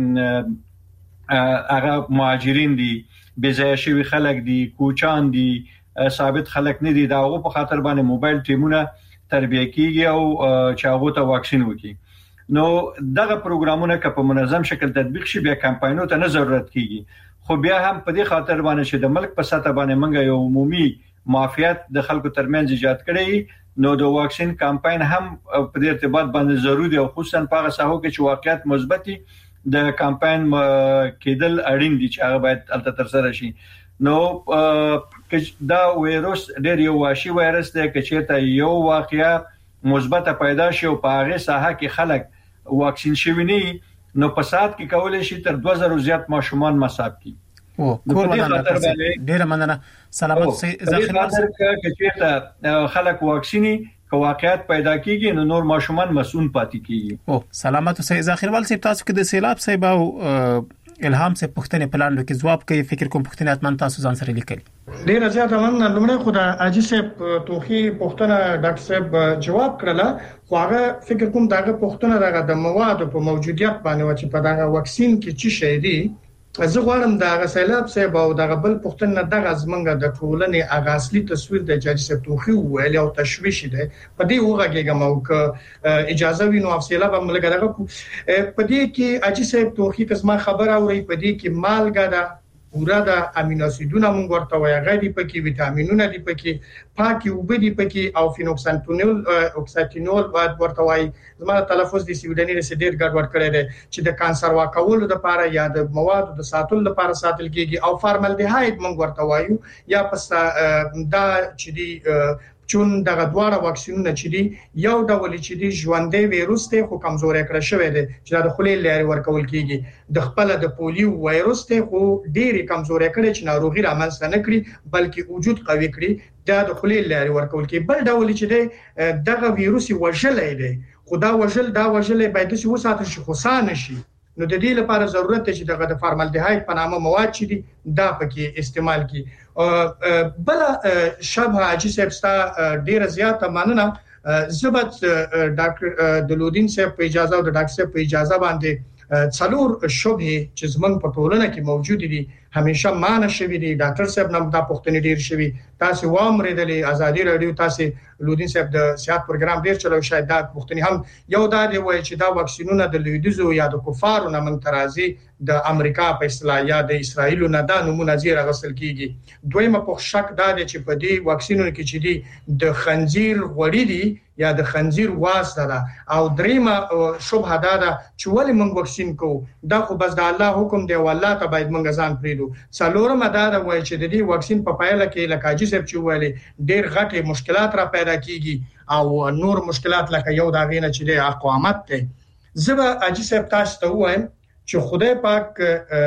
لکه هغه مهاجرین دي بځای شوی خلک دي کوچان دي ثابت خلک نه دي داغه په خاطر باندې موبایل ټیمونه تربیه کیږي او چې هغه ته واکسین وکي نو دغه پروګرامونه که په منظم شکل تطبیق شي بیا کمپاینونو ته نه ضرورت کیږي خو بیا هم په دې خاطر باندې چې د ملک په سطح باندې منګه یو عمومي معافیت د خلکو ترمنځ ایجاد کړي نو د واکسین کمپاین هم په دې ارتباط باندې ضروري دی او خصوصا په هغه ساحو کې چې واقعیت مثبتي د کمپاین کېدل اړین دي چې هغه باید الته تر سره شي نو دا وایروس ډېر یو واشي وایرس دی چې یو واقعیا مثبت پیدا شي او په هغه ساحه کې خلک واکسین شوي نه نو په سات کې کولای شي تر 2000 زیات ماشومان مصاب کی او کور ډېر مننه سلامت سي ځخر چې خلک واکسیني که واقعیت پیدا کیږي نو نور ماشومان مسؤل پاتې کیږي او سلامت سي ځخروال سي تاسو کې د سیلاب سي او الهام سے پښتنې پلان لکه جواب کوي فکر کوم پښتنې اتمن تاسو ځان سره لیکلي ډیر زیات مننه لمړی خو د اجي صاحب توخي پښتنه ډاکټر صاحب جواب کړله خو هغه فکر کوم دغه پښتنه دغه د موادو په موجودیت باندې چې په دغه واکسین کې څه شي دي زه غواړم دغه سیلاب صاحب او دغه بل پښتنه دغه زمنګ د ټولنې اغاصلي تصویر د جاجي صاحب توخي ویل او تشويش ده په دې وګهګم او ک اجازه وینو افصله به ملګرغه په دې کې اجي صاحب توخي کسمه خبر اوري په دې کې مالګه ده پورا د امینو اسیدونه مونږ ورته وایي غوړي پکې وټامینونه دي پکې پاکي وبدي پکې او فینوکسانټونول اوکساتینول بعد ورته وایي زموږ تلفظ د سویډني رسیدر ګډ ور کړی دی چې د کانسر واکولو لپاره یا د موادو د ساتلو لپاره ساتل کیږي او فارمالډیهاید مونږ ورته وایو یا پس دا چې دی چون دغه دواړه واکسینونه چې دي یو ډول چې دي ژوندې وایروس ته خو کمزوري کړی شوی دی چې د خولې لاري ورکول کیږي د خپل د پولیو وایروس ته خو ډېری کمزوري کړي چې ناروغي رامنځته نه کړي بلکې وجود قوي کړي د خولې لاري ورکول کیږي بل ډول چې دی دغه وایروس وژلې دی خو دا وژلې باید چې وساتل شي خو سان شي نو د دې لپاره ضرورت دی چې دغه د فارمالډیهاید په نامه مواد چې دي دا پکې استعمال کی بل شبه اجي صاحب ستا ډیره زیاته مننه زبط ډاکټر دلودین صاحب په اجازه او د ډاکټر صاحب په اجازه باندې څلور شبهه چې زمونږ په ټولنه کې موجود دي همیشه مانه شوی دي ډاکټر صاحب نن دا پوښتنه ډیر شوی تاسو وامریدلې ازادي رادیو تاسو لودین صاحب د سیاحت پروګرام ډیر چلو شاید دا پوښتنه هم یو دا دی وای چې دا واکسینونه د لویدیزو یا د کفارو نه منترازي د امریکا په اصطلاح یا د اسرایل نه دا نمونه زیره غسل کیږي دویمه په شک دا دی چې په دې واکسینونو کې چې دي د خنزیر غوړي دي یا د خنزیر واسطه ده او دریمه شبهه ده چې ولې موږ واکسین کوو دا خو بس د الله حکم دی والله ته باید موږ ځان پریدو څلورمه دا وایي چې د دې واکسین په پایله کې لکه اجي صاحب چې ویلي ډېر غټي مشکلات را پیدا کیږي او نور مشکلات لکه یو دا غینه چې د اقامت ته زبا اجي صاحب تاسو ته وایم چې خدای پاک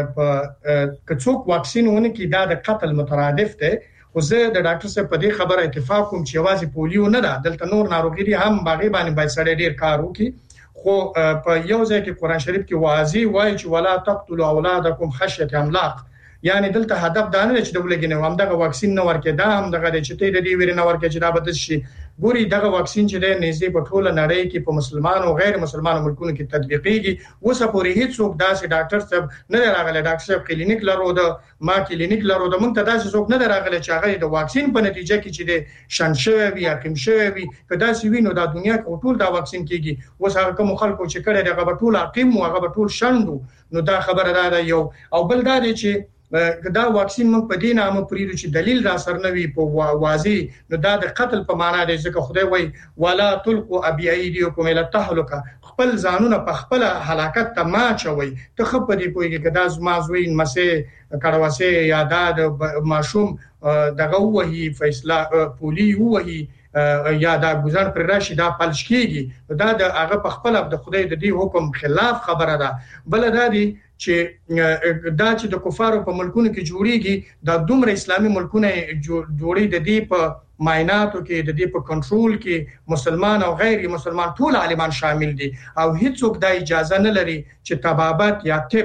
په کڅوک واکسین ونه کې دا د قتل مترادف ده خو زه د ډاکټر صاحب په دې خبره اتفاق کوم چې واځي پولیو نه ده دلته نور ناروغي هم باغې باندې باید سره ډیر کار وکړي خو په یو ځای کې قران شریف کې واضح وایي چې ولا تقتلوا اولادکم خشیه املاق، یعنی دلته هدف دا نه چې دولګینه هم دغه واکسین نه ورکې دا هم دغه چې ته د دې ویری نه ورکې چې دا بد شي. ګوري دغه واکسین چې د نږدې په ټوله نړۍ کې په مسلمانو او غیر مسلمانو ملکونو کې تطبیقيږي. اوس پورې هیڅ څوک داسې ډاکټر صاحب نه راغلی، ډاکټر صاحب کلینیک لرو د ما کلینیک لرو د مونږ ته داسې څوک نه راغلی چې هغه د واکسین په نتیجه کې چې د شنشوي یا قیمشوي کدا سی وینو د دنیا کې ټول دا واکسین کیږي. اوس هغه کوم خلکو چې کړي دغه ټول اقیم او هغه ټول شندو، نو دا خبره ده یو. او بل دا دی چې دا واکسین موږ په دې نامه پریږدو چې دلیل را سر نه وي په واضح، نو دا د قتل په معنا دی، ځکه خدای وایي ولا تلقوا بأيديكم الى التهلكه، خپل ځانونه په خپل هلاکت ته ما چوي. ته خپ دې پويږي کدا زما زوین مسه کړواسه یاداد ماشوم دغه وਹੀ فیصله پولی وਹੀ یا دا گزار پر راشي دا پلش کیږي، دا د هغه په خپل د خدای د دې حکم خلاف خبره ده. بل دا دی چې دا چې د کفارو په ملکونو کې جوړیږي، دا دومره اسلامي ملکونه جوړي د دې په معایناتو کې د دې په کنټرول کې مسلمان او غیر مسلمان ټول عالمان شامل دي، او هیڅوک دا اجازه نه لري چې طبابت یا طب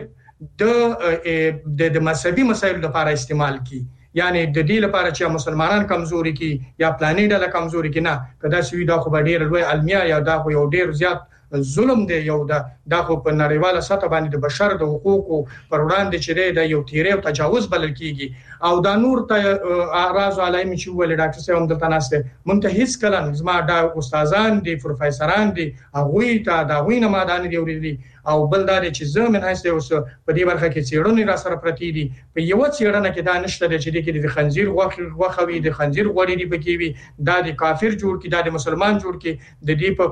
د مذهبي مسایلو لپاره استعمال کی. یعنی د دې لپاره چې مسلمانان کمزوري کی یا پلانې ډله کمزوري کی، نه کدا سوي دا خو ډېر لوی علمیا یا دا خو یو ډېر زیات ظلم دی، یو دا خو په نړیواله سطح باندې د بشر د حقوقو پر وړاندې چې دی یو تیری او تجاوز بلل کیږي. او دا نور ته اعراض علایم چې ول ډاکټر صاحب هم دلته ناشته منتهیس کلن زما دا استادان دي پروفیسوران دي هغه ته دا وینه مادان دی ورېدي. او بل دا چې زمين هسته اوس په دې برخه کې چیرونه را سره پرتی دي، په یو چیرونه کې دا نشته چې د خنزیر غوخوي د خنزیر غوړي دی پکې وي، دا د کافر جوړ کی، دا د مسلمان جوړ کی، د دې په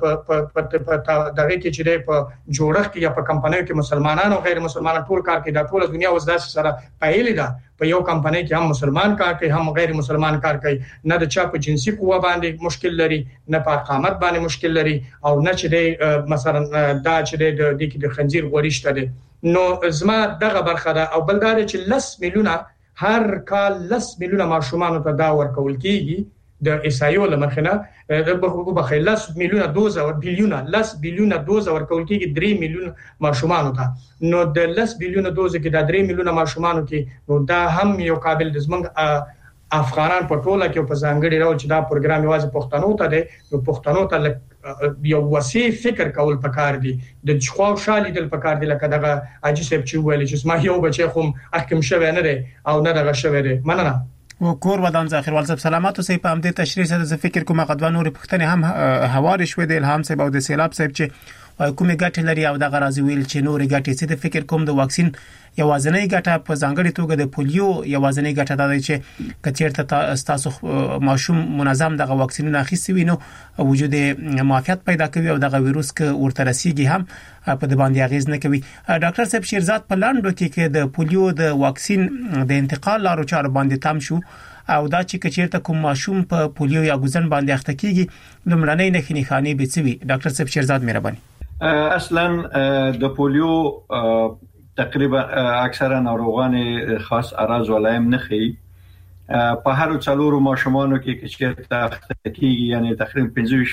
دغه کې چې په جوړښت کې یا په کمپنیو کې مسلمانانو او غیر مسلمانانو ټول کار کوي. دا ټول دنیا اوس داسې سره پایلې ده، په یو کمپنی کې هم مسلمان کار کوي هم غیر مسلمان کار کوي، نه د چا په جنسي قوه باندې مشکل لري، نه په قامت باندې مشکل لري، او نه چې مثلا دا چې د دې کې د خنزیر غوړیشته دي. نو زما دغه برخه ده. او بل دا چې 10 میلیونه هر کال 10 میلیونه ماشومان ته دا ورکول کیږي د اسایو لمخنه په 10 میلیونه دوز او بیلیونه 10 بیلیونه دوز ورکول کیږي 3 میلیونه ماشومان ته. نو د 10 بیلیونه دوز کې د 3 میلیونه ماشومان کې نو دا هم یو قابل د زمنګ افغانان په ټوله کې په ځانګړي ډول چې دا پروګرام یوازې پښتنو ته دی، نو پښتنو ته یو وسیع فکر کول پکار دي، د ښو شالي دل پکار دي، لکه دغه اجي صاحب چې ویل چې ما یو بچي خو احکام شوی نه دی او نه دغه شوی دی. مننه. و کور ودان ځاخر والصب سلامات او سي په امده تشریح سره فکر کوم غدوان نور پښتنه هم حوار شوې د الهام صاحب او د سیلاب صاحب چې کومه ګټه لري او د غرازي ویل چې نور ګټه سي د فکر کوم د واکسین یوازنۍ ګټه په ځانګړي توګه د پولیو یوازنۍ ګټه ده چې کچیرته تاسو ماشوم منظم دغه واکسینونه اخیستي وي نو وجود معافیت پیدا کوي او دغه وایروس ک ورته رسیږي هم په د باندې اغیز نه کوي. ډاکټر صاحب شیرزاد په لاندو کې د پولیو د واکسین د انتقال لارو چارو باندې تام شو او دا چې کچیرته کوم ماشوم په پولیو یا ګوزن باندې اخته کیږي لمړنۍ نښې خاني بيڅوي. ډاکټر صاحب شیرزاد مهرباني. اصلا د پولیو تقریبا اکثرا ناروغان خاص اعراض ولایم نه خي په هر څلورو ماشومانو کې چې اخته کیږي، یعنی تقریبا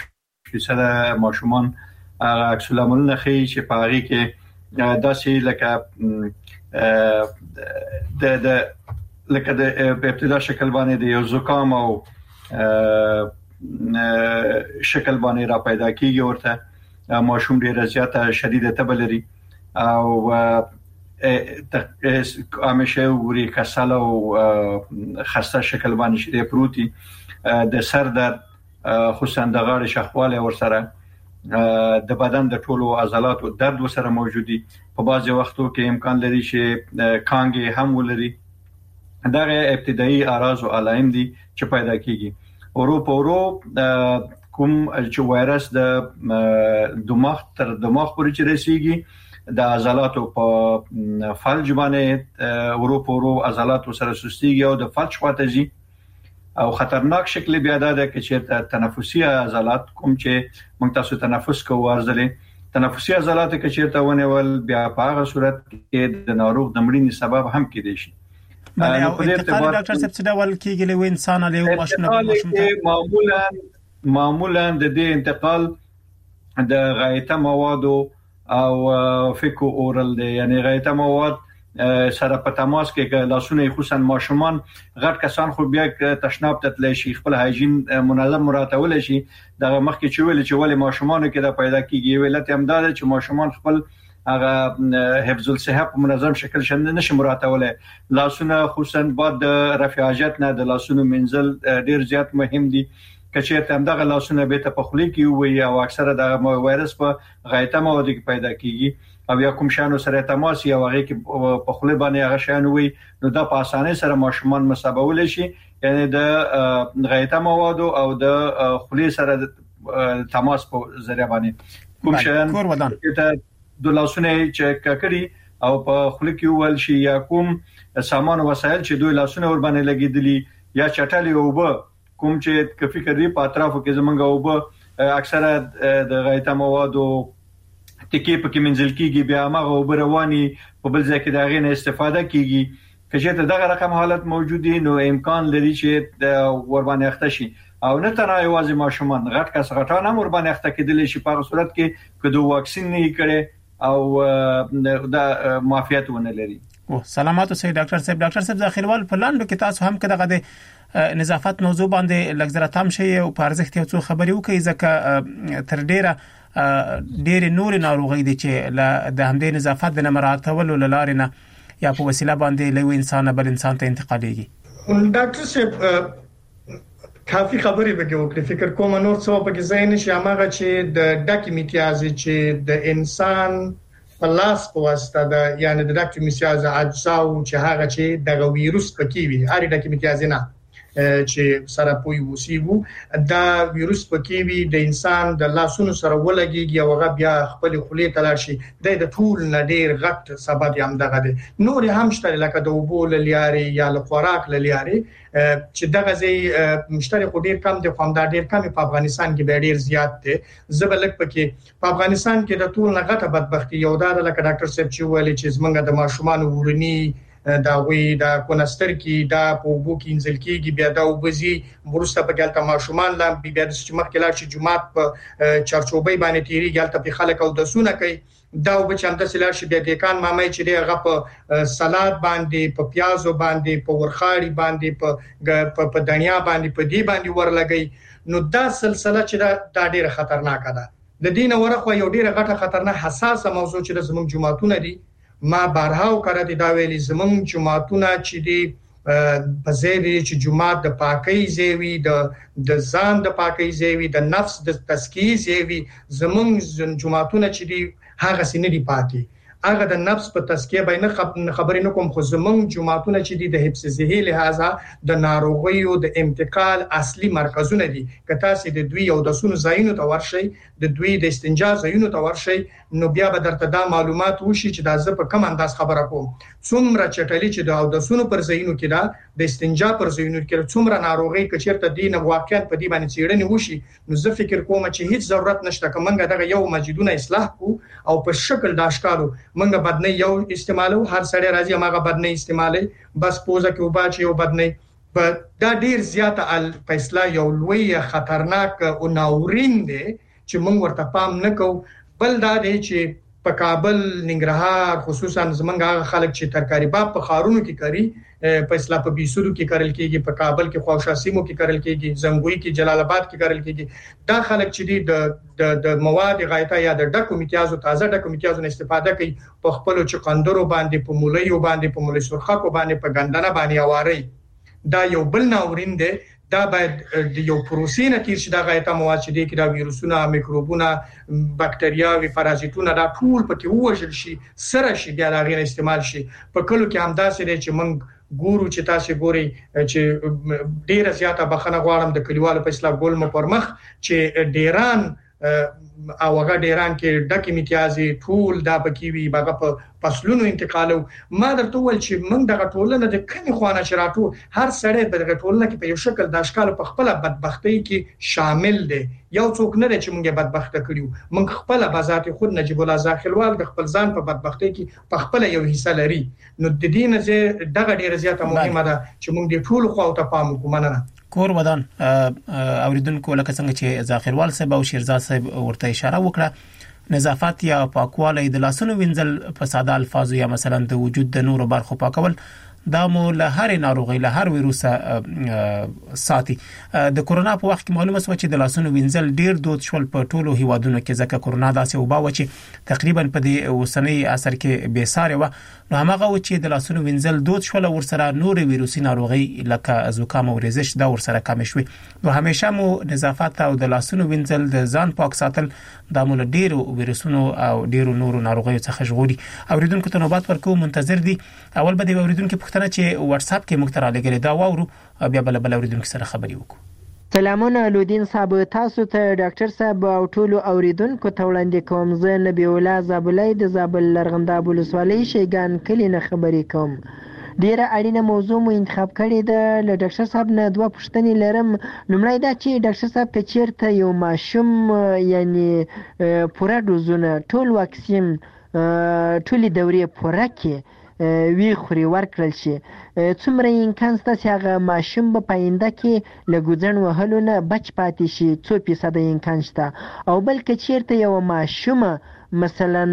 25% ماشومان عکس العمل نه خي چې په هغه کې داسې لکه د ابتدا شکل باندې د یو زکام او شکل باندې را پیدا کیږي، ورته ماشوم ډیر زیاته شدیده تب لري او همیشه وری کسل او خسته شکل باندې شری پروتي، د سر درد خصوصا د غاړې شخواله ورسره د بدن د ټولو عضلاتو درد وسره موجودي، په بعضي وختو کې امکان لري چې کانګي هم ولري. دا ابتدایي اعراض او علائم دي چې پیدا کیږي. اورو کوم چې وایرس د دماغ تر دماغ پورې چې رسیږي، د عضلاتو په فلج باندې ورو عضلاتو سره سستيږي او د فلج خواته ځي، او خطرناک شکل بیا دا ده چې تنفسي عضلات کوم چې موږ تاسو تنفس کوو ورزله تنفسي عضلات کې چیرته ونیول بیا په هغه صورت کې د ناروغ د مړینې سبب هم کېدای شي. نو په دې ډاکټر صاحب څه ډول کېږي له انسان له ماشوم معمولا د دې انتقال د غایطه مواد او فیکو اورل دی، یعنی غایطه مواد سره په تماس کې لاسونه خصوصا ماشومان غټ کسان خو بیا تشناب تتلی شي، خپل هایجین منظم مراتبول شي. دغه مخکې چې ویل چې ولې ماشومان کې دا پیدا کیږي، ولته هم دا چې ماشومان خپل هغه حفظ الصحه په منظم شکل شنه نشي مراتبول. لاسونه خصوصا بعد رفع حاجت نه د لاسونو منزل ډیر زیات مهم دي. کچېرته هم دغه لاسونه به ته په خولي کې وي او اکثره د وایرس په غایطه مواد کې پیدا کیږي او یا کوم شانو سره تماس یا هغه کې په خولي باندې هغه شان وي، نو دا په اسانه سره ماشومان مصابول شي. یعنی د غایطه مواد او د خولي سره تماس په ذریعہ باندې کوم شان ته د لاسونه چې ککړي او په خولي کې ول شي یا کوم سامان وسایل چې دوی لاسونه ور باندې لګیدلی یا چټالي او به کوم چې کفي کوي په اطرافو کې زمونږ او به اکثره د غایطه مواد تکي په کې منځل کېږي، بیا هغه وبرواني په بل ځای کې دغه نه استفاده کیږي. کله دغه رقم حالت موجود دي نو امکان لري چې وربانه اخته شي او نه تنها یوازې ماشومان غټ کس غټان هم وربانه اخته کېدل شي په صورت کې کدو واکسین نه کړي او دا معافیت ونه لري. سلامات اوسئ ډاکټر صاحب. ډاکټر صاحب ځخیروال په لاندو کې تاسو هم کده غده نظافت موضوع باندې لږ تام شي او په ارزښت یو څو خبري وکړي، ځکه تر ډېر نور ناروغي دي چې د همدې نظافت د مراتبولو لاره نه یا په وسیله باندې له انسان بل انسان ته انتقالېږي. ډاکټر صاحب کافي خبرې به وکړي، فکر کوم نور څه په کې ځای نشي هغه چې د ډاکي میتیاز چې د انسان په لاس په واسطه د یعنی د ډاکي میتیاز اجزا او چې هغه چې د ویروس پکې وي هر ډاکي میتیاز نه چې سره پوي وسیبو دا ویروس پکې وي د انسان د لاسونو سره ولګيږي او هغه بیا خپل خولې تلل شي د ټول نډیر غټ سبب هم دغه دي. نور هم شته لکه د وبول لیاري یا له خوراک لیاري چې دغه ځای مشترک ډیر کم دي، خو دا ډیر کم په افغانستان کې ډیر زیات دي. زبلک پکې په افغانستان کې د ټول نه غټه بدبختی یو دا لکه ډاکټر صاحب چې ویلي چې زمونږ د ماشومان ورني دا وی دا کونستر کې دا په وبو کې انځل کېږي، بیا دا وبزي ورسته په ګالته ماشومان لا بیا د سچمخ کې لاړ شي جمعات په چارچوبې باندې تیری ګالته په خلک او د سونه کوي دا وبچم د سلار شي بیا د کان مامای چې دی هغه په سلاد باندې په پیازو باندې په ورخاړي باندې په دنیا باندې په دی باندې ورلګي. نو دا سلسله چې دا ډیره خطرناکه ده. د دین ورخه یو ډیره غټه خطرناک حساسه موضوع چې د زموږ جمعهتون دي. ما بارها او کړه دا ویلي زموږ جمعهتون چې دي په ځای چې جمعه د پاکۍ زیوی د ځان د پاکۍ زیوی د نفس د تزکیه زیوی زموږ جمعهتون چې دي هغه سینې دی پاتې هغه د نفس په تزکیه باندې خبرې نه کوم، خو زموږ جمعهتون چې دي د حفظ صحي لحاظه د ناروغیو د انتقال اصلي مرکزونه دي. که تاسو د دوی او د سونو ځایونو ته ورشئ د دوی د استنجا ځایونو ته ورشئ نو بیا به درته دا معلومات وشي چې دا زه په کوم انداز خبره کوم. څومره چټلی چې د او د سونو پر ځایونو کې دا د استنجا پر ځایونو کې څومره ناروغي کچیرته دین واقعا په دې باندې چیرنې وشي نو زه فکر کوم چې هیڅ ضرورت نشته کومنګ دغه یو مسجدونه اصلاح کو او په شکل د اشکالو منګه بدنه یو استعمالو هر سړی راځي ماغه بدنه استعمالي بس پوزه کې وبا چې یو بدنه دا ډیر زیاته فیصله یو لوی خطرناک او ناورین دی چې موږ ورته پام نکو. بل دا دی چې په کابل ننګرهار خصوصا زمونږ خلک چې ترکاری باب په خارونو کې کوي په اسلام په بیسودو کې کارل کېږي، په کابل کې خواوشاسیمو کې کارل کېږي، زنګوی کې جلال آباد کې کارل کېږي. دا خلک چې دي د مواد غایطه یا د ډکو میتیازو تازه ډکو میتیازو استفاده کوي په خپل چقندرو باندې په مولیو باندې په مولي سرخه کو باندې په ګندنه باندې اواري. دا یو بل ناورین دی. دا باید د یو پروسینه تیر شي د غایطه مواد چې دي کې دا ویروسونه میکروبونه باکټریاوي پارازیتونه دا ټول پکې وژل شي سره شي بیا دا غیر استعمال شي. په کلو کې همداسې دي چې موږ ګورو چې تاسو ګوري چې ډیره زیاته بخنه غواړم د کلیوالو په اسلام ګول مو پرمخ چې ډیران او هغه ډیران کې ډکه میتیازي ټول دا پکې وي هغه په فصلونو انتقالو. ما درته ول چې موږ د ټولنه د کمی خوانه شراتو هر سړی په ټولنه کې په یو شکل د اشکال په خپل بدبختی کې شامل دي. یو څوک نه چې موږ بدبخته کړیو، موږ خپل بذات خود نجیب الله ځاخلوال د خپل ځان په بدبختی کې په خپل یو حصہ لري. نو د دې نه دغه ډیره زیاته مهمه ده چې موږ د ټول خو ته پام وکړو. مننه. کور ودان اوریدونکو لکه څنګه چې ذاخروال صاحب او شیرزاد صاحب ورته اشاره وکړه نظافت یا پاکوالی د لاسونو وینځل په ساده الفاظو یا مثلا د وجود د نورو برخو پاکول دا مو له هر ناروغي له هر وایروس ساتي د کورونا په وخت کې معلومه شو چې د لاسونو وینځل ډیر دود شول په ټولو هیوادونو کې ځکه کورونا داسې وبا و چې تقریبا په دې اوسنۍ عصر کې به ساره و نو هغه و چې د لاسونو وینځل دود شول ورسره نور وایروسي ناروغي لکه زکام او ریزش دا ورسره کم شوي نو همیشه مو نظافت او د لاسونو وینځل د ځان پاک ساتل د مول ډیرو وایروسونو او ډیرو نورو ناروغیو څخه ژغوري اوریدونکو ته نوبات ورکو منتظر دي اول به د اوریدونکو پوښتنه چې واتس اپ کې موږ ته را لګلې دا واورو بیا بل اوریدونکو سره خبري وکړو سلامونه لودین صاحب تاسو ته ډاکټر صاحب او ټولو اوریدونکو ته وړاندې کوم زه نبی الله زابلای د زابل لرغنداب ولسوالۍ شیګان کلی نه خبري کوم ډیره اړینه موضوع مو انتخاب کړې ده له ډاکټر صاحب نه دوه پوښتنې لرم لومړی دا چې ډاکټر صاحب که چیرته یو ماشوم یعنی پوره ډوزونه ټول واکسین ټولې دورې پوره کې وی خوري ورکړل شي څومره امکان شته چې هغه ماشوم په پاینده کې له ګوزن وهلو نه بچ پاتې شي 2% امکان شته او بلکې چیرته یو ماشوم مثلا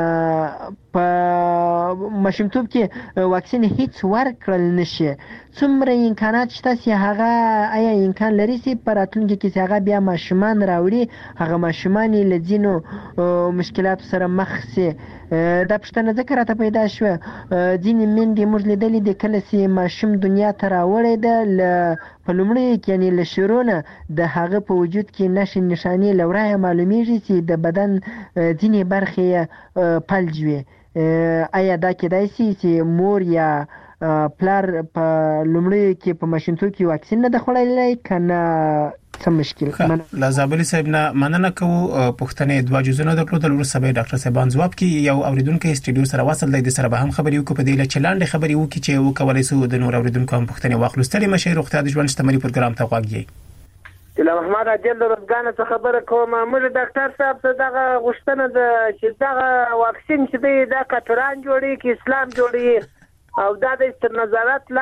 په ماشومتوب کې واکسین هیڅ ورکړل نشي څومره امکانات شته چې هغه آیا امکان لري چې په راتلونکي کې چې هغه بیا ماشومان راوړي هغه ماشومان له ځینو مشکلاتو سره مخ شي دا پښتنه ذکر ته پیدا شو ځینې مندې موږ لیدلې د کله چې ماشوم دنیا ته راوړی ده په لومړي کې یعنی له شروع د هغه په وجود کې نښې نښانې لورای معلومیږي چې د بدن ځینې برخې فلج وي آیا دا کېدای شي چې مور یا پلار په لومړي کې په ماشومتوب کې واکسین نه د خوړلای کنه څه مشکل لازابلی صاحب نه مننه کوو پښتنې دوا جزونه درلودل ورسره به ډاکټر صاحبان جواب کې یو اوریدونکو استډیو سره وصل دی سره به هم خبري وکړو په دې لچ لاندې خبري وکړي چې وکولای سو د نور اوریدونکو هم پښتنې واخلو ستړي مشه روغتیا د ژوند شتمنۍ پروګرام ته واګي لا محمد اجل روزګان څخه خبره کوم موږ ډاکټر صاحب څخه دغه غوښتنه ده چې دغه واکسین چې دی د کاتران جوړي کې اسلام جوړي او دا د تر نظارت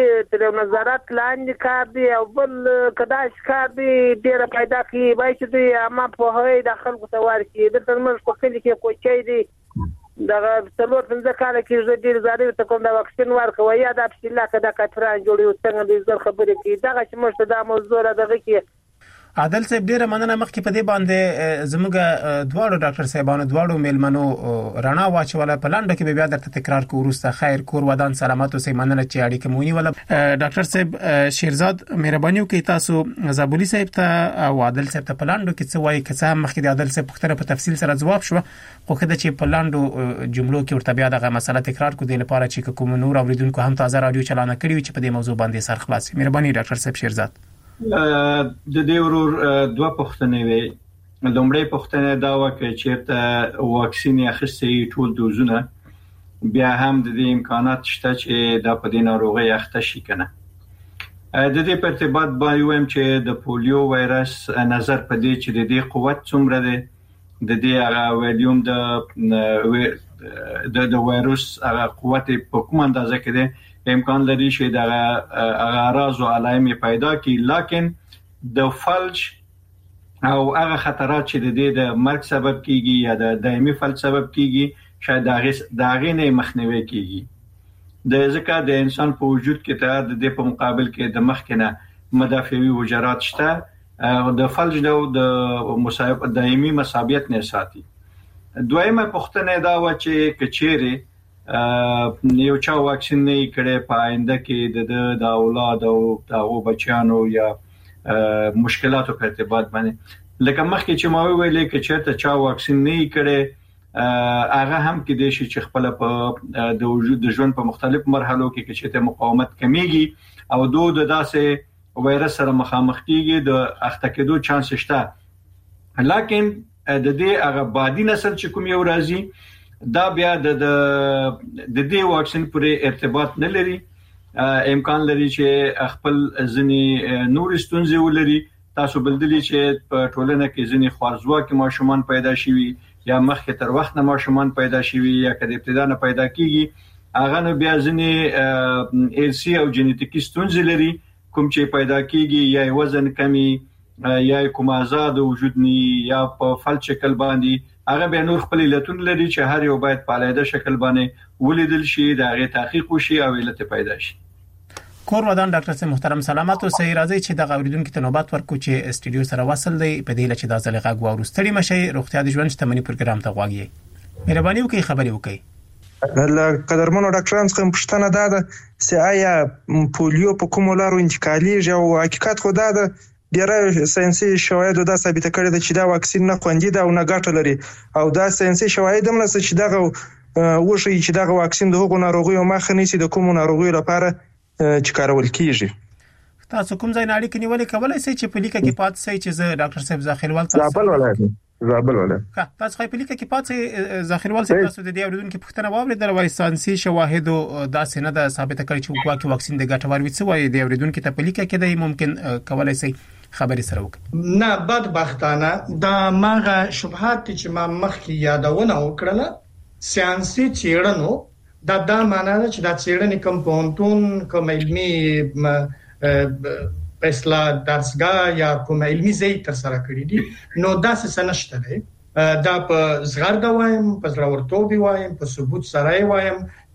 لاندې کار دی او بل کداش کار دی ډیره پیدا کی وای چې دی اما په هي د خلکو ته ورکی د ترمنځ په کلی کې کوچي دی دغه څلور پنځه کال کې زه ډیر زاري ته کوم د واکسین ورکوي یا د بسم الله کدا کاتران جوړي څنګه دې زر خبرې کی دغه چې مشته د موضوع دغه کې عادل صاحب ډیره مننه مخکې په دې باندې زموږ دواړو ډاکټر صاحبانو دواړو میلمنو رانا واچوله په لاندې کې بیا درته تکرار کو ورسته خیر کور ودان سلامات اوسئ مننه چې اړیکه مونږ ولا ډاکټر صاحب شیرزاد مهرباني وکړئ تاسو زابولی صاحب ته او عادل صاحب ته په لاندې کې څه وایي کڅه مخکې د عادل صاحب پوښتنه په تفصیل سره جواب شو خو کله چې په لاندې جملو کې ورته بیا دغه مسله تکرار کو د لپاره چې کوم نور اوریدونکو هم تازه رادیو چلانه کړی چې په دې موضوع باندې سر خلاص مهرباني ډاکټر صاحب شیرزاد د دې ورور دوه پوښتنې وي لومړی پوښتنه دا و چې چیرته واکسین اخیستي ټول دوزونه بیا هم د دې امکانات شته چې د پدې ناروغي اخته شي کنه د دې په ارتباط باندې وایم چې د پولیو وایرس نظر پدې چې د دې قوت څومره ده د دې هغه ویلیوم د وایروس هغه قوت په کوم اندازه کې ده امکان لري چې د اعراض او علائم پیدا کی لکن د فلج او هغه خطرات چې د مرګ سبب کیږي یا د دایمي فلج سبب کیږي شاید داغه نه مخنیوي کیږي د ځکه د انسان په وجود کې ته د دې په مقابل کې د مخ کنه مدافعي حجرات شته د فلج د دایمي مصابیت نه ساتي دویمه پوښتنه دا و چې کچېره یو چا واکسین نه کړي پاینده کې د اولاد او د بچیانو یا مشکلاتو په ارتباط باندې لکه مخکې چې ما ویلې چې چېرته چا واکسین نه کړي هغه هم کې د شي چې خپل په د وجود د ژوند په مختلفو مرحلو کې چې مقاومت کمیږي او د داسې وایرس سره مخامخ کیږي د اخته کېدو چانس شته لکن د دې هغه بادي نسل چې کوم یو راځي دا بیا د دې واکسین پورې ارتباط نه لري امکان لري چې خپل ځنی نور ستونزې ولري تاسو بلدلی چې په ټولنه کې ځنی خوارزواکي ماشومان پیدا شي یا مخکې تر وخت نه ماشومان پیدا شي یا کله ابتدا نه پیدا کیږي هغه نو بیا ځنی ال سی او جنټیکي ستونزې لري کوم چې پیدا کیږي یا وزن کمی یا کوم آزاد وجود ني یا په فلج شکل باندې هغه به نور خپل علتون لري چې هر یو باید په علیحده شکل باندې ولیدل شي دا غي تحقیق وشي او علت پیدا شي. کور ودان ډاکټر صاحب محترم سلامات او صحیح راځي چې د اوریدونکو ته نوبت ورکو چې استودیو سره وصل دی په دې لچې د ځلې غږ واورستړي مشي روغتیا د ژوند شتمنۍ پروګرام ته غواړي مهرباني وکړئ خبري وکړئ. قدرمنو ډاکټرانو څخه پوښتنه ده چې آیا پولیو په کوم لارو انتقالېږي او حقیقت خو ده ډیره ساينسي شواهد دا ثابت کړي چې دا واکسین نه خوندي ده او نه ګټه لري او دا ساينسي شواهد هم نشي چې دا وشي چې دا واکسین د هغو ناروغیو مخه نیسي د کوم ناروغیو لپاره چې کارول کیږي. تاسو کوم ځای نه اړیکې نیولې کولای شئ چې په لیکه کې پات شئ چې زه ډاکټر صاحب ذاخیروال تاسو زابل ولایت تاسو خو په لیکه کې پات شئ ذاخیروال تاسو د دې اوریدونکو پوښتنه واورېدل وایي ساينسي شواهد دا سینه ده ثابت کړي چې واکسین د ګټور وي څه وایي د اوریدونکو ته په لیکه کې د ممکن کولای شئ خبري سره وکړي. نه بدبختانه دا ماغه شبهات چې ما مخکې یادونه وکړه ساينسي چیرنو دا معنا ده چې دا څېړنې کوم پونتون کوم علمي اصلاح درسګه یا کوم علمي ځای تر سره کړی دي نو دا څه نشته دی دا په زغرد وایم په زړورتوب وایم په ثبوت سره وایم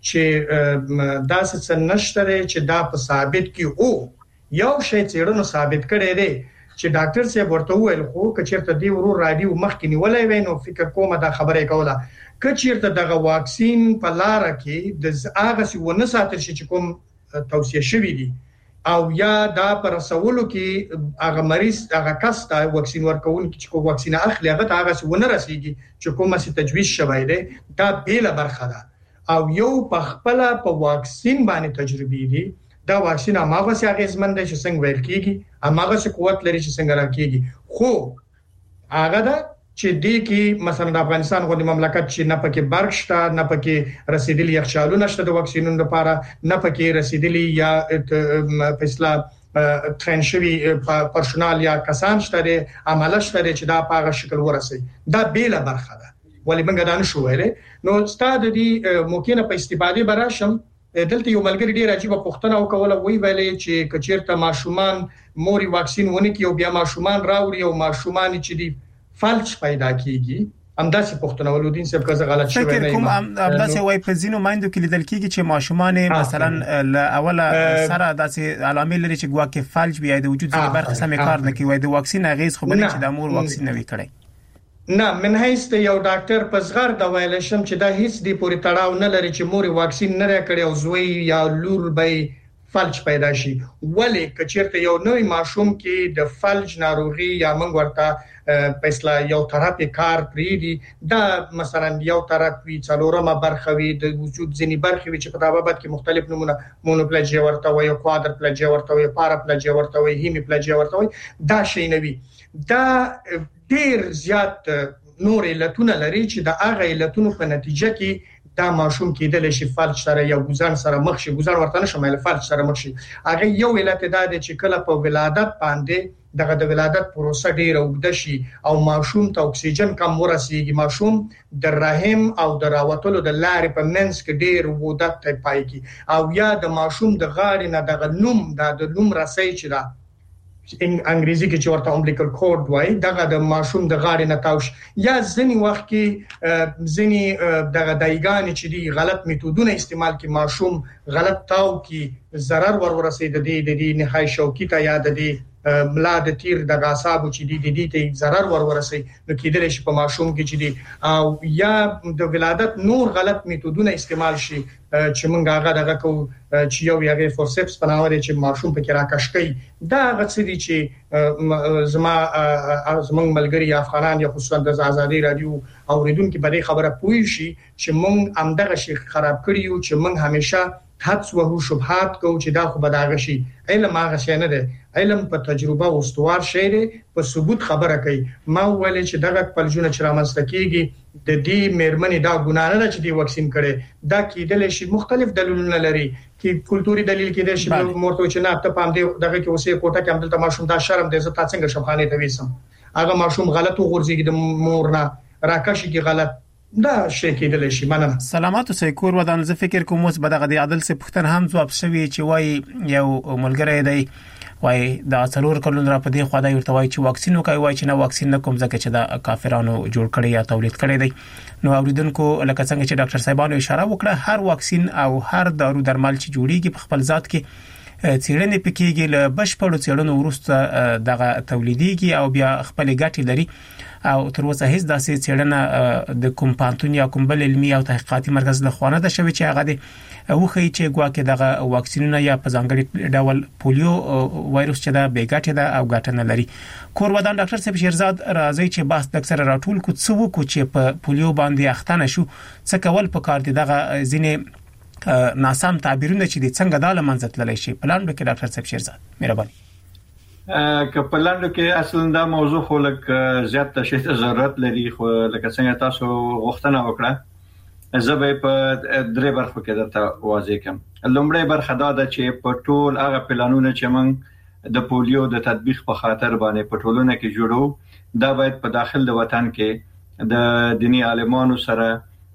چې دا څه نشته دی چې دا په ثابت کې او یو شی څېړنو ثابت کړی دی چې ډاکټر صاحب ورته وویل خو کچېرته دی ورو راډیو مخکې نیولای وای نو فکر کوم دا خبره کوله کچېرته دغه واکسین په لار کې د هغه څه ونه ساتل شي چې کوم توصیه شوی دی او یا دا پر رسولو کې هغه مریض هغه کس ته واکسین ورکول چې کوم واکسین اخلي هغه ته هغه څه ونه رسیږي چې کومه څه تجویز شوی دی دا بیل برخه ده او یو په خپل په واکسین باندې تجربه دي دا واکسین هغه څه اغیزمن دی چې څنګه ویل کیږي هغه څه قوت لري چې څنګه راکېږي خو هغه دا چې دې کې مثلا د افغانستان غوډي مملکت چې نه پکې برق شته نه پکې رسیدلی یخچالونه شته د واکسینونو لپاره نه پکې رسیدلی یا فیصله ترنشوي پرسونال یا کسان شته عمله شته چې دا په هغه شکل ورسي دا بیل برخه ده ولې موږ دا نشو ویلې نو ستاد دي ممکنه په استفاده براشم دلته یو ملګری ډیر عجیب پوښتنه وکوله وی ویلې چې کچیرته ماشومان موري واکسین ونه کی او بیا ماشومان راوړي او ماشومان چې دي فلج پیدا کیږي همداسې پښتون ولودین صاحب که غلط شوی نه کوم همداسې وای په زینو مایندو کې لیدل کیږي چې ماشومان مثلا ل اوله سره داسې علامې لري چې ګواکې فلج بیا د وجود څخه برخه سم کار نه کوي د واکسین غیز خو بلې چې د مور واکسین نه وی کړی نه من هیڅ یو ډاکټر په صغر د ویل شم چې دا هیڅ دی پوری تړاو نه لري چې مور واکسین نه کړي او زوی یا لور به فلج پیدا شي ولې کچیرته یو نوې ماشوم کې د فلج ناروغي یا موږ ورته پېسلا یو تراپی کار پریدي دا مثلا یو تراپی څلورمه برخه وي د وجود ځینی برخه وي چې په دابت کې مختلف نمونه مونوپلاجیا ورته وي کوادرپلاجیا ورته وي پاراپلاجیا ورته وي هیمیپلاجیا ورته وي دا شي نه وي دا ډیر زیات نور علتونه لري چې د هغه علتونو په نتیجه کې دا ماشوم کېدل شي فلج سره یا ګوزن سره مخ شي ګوزن ورته نشم مل فلج سره مخ شي هغه یو علت دا دی چې کله په ولادت باندې دغه د ولادت پروسه ډیره اوږده شي او ماشوم ته اکسیجن کم ورسیږي ماشوم د رحم او د راوتلو د لارې په منځ کې ډیر وودت ته پایږي او یا د ماشوم د غاړې نه دغه نوم د نوم رسي چې دا انګریزي کې چې ورته امبلیکل کورد وای دغه د ماشوم د غاړې نه تاوش یا ځنی وخت کې ځنی دغه دایګان چې دی غلط میتودونه استعمال کې ماشوم غلط تاو کې ضرر ورسي د دې نهایی شوکي ته یا د دې ملا د تیر د غاصابو چې دی ته ضرر ورسي نو کېدل شي په ماشوم کې چې دی او یا د ولادت نور غلط میتودونه استعمال شي چې موږ هغه دغه کو چې یو یغه فورسپس پناوري چې ماشوم په کې راکشکي دا غڅ دي چې زموږ ملګری افغانان یا خصوصا د آزادي رادیو اوریدونکو په دې خبره پوي شي چې موږ همدغه شي خراب کړیو چې موږ همیشه حدس وهو شبهات کو چې دا خو بداغه شي علم هغه شي نه دی علم په تجربه او استوار شی دی په ثبوت خبره کوي ما ویل چې دغه پلجونه چې رامنځته کیږي د دې مېرمنې دا ګناه نه چې دی واکسین کړي دا کېدل شي مختلف دلیلونه لري کې کلتوري دلیل کېدل شي مورته چې نه ته پام دی دغه کې اوسې کوټه کې عمل ته ماشوم دا شرم دی زه تاسو څنګه شبخانه ته وېسم هغه ماشوم غلط وغورځي د مور نه راکشي کې غلط دا شي کېدل شي مننه سلامات اوسئ کور ودان زه فکر کوم اوس به دغه د عادل څخه پوښتنه هم جواب شوی چې وای یو ملګری دی وای دا څلور کلون را پدې خو دا یو توای چې واکسین وکای وای چې نه واکسین نه کوم ځکه چې دا کافرانو جوړ کړی یا تولید کړی دی. نو اوریدونکو لکه څنګه چې ډاکټر صاحبانو اشاره وکړه هر واکسین او هر دارو درمل چې جوړیږي په خپل ذات کې څېړنې پکېږي له بشپړو څېړنو وروسته دغه تولیديږي او بیا خپل ګټې لري او تر اوسه هیڅ داسې څېړنه د کوم پانتون یا کوم بل علمي او تحقیقاتي مرکز له خوا نه ده شوې چې هغه د وخی چې ګواکې دغه واکسینونه یا په ځانګړي ډول پولیو وایروس چې دا بیګټه ده او ګټه نه لري. کورودان ډاکټر صاحب شیرزاد راځي چې بحث د اکثر راټول کو څو کو چې په پولیو باندې اختانه شو څه کول په کار دي دغه ځینې ناسم تعبیرونه چې د څنګه د لمنځه تللی شي. پلان کې ډاکټر صاحب شیرزاد مهرباني. که پلاندو کې اصلا دا موضوع خو لکه زیات تشریح ضرورت لري خو لکه څنګه تاسو غوښتنه وکړه زه به په درې برخو کې درته واضح کوم. لومړی برخه دا ده چې په ټول هغه پلانونه چې موږ د پولیو د تطبیق په خاطر باندې په ټولنه کې جوړو دا باید په داخل د وطن کې د دینی عالمانو سره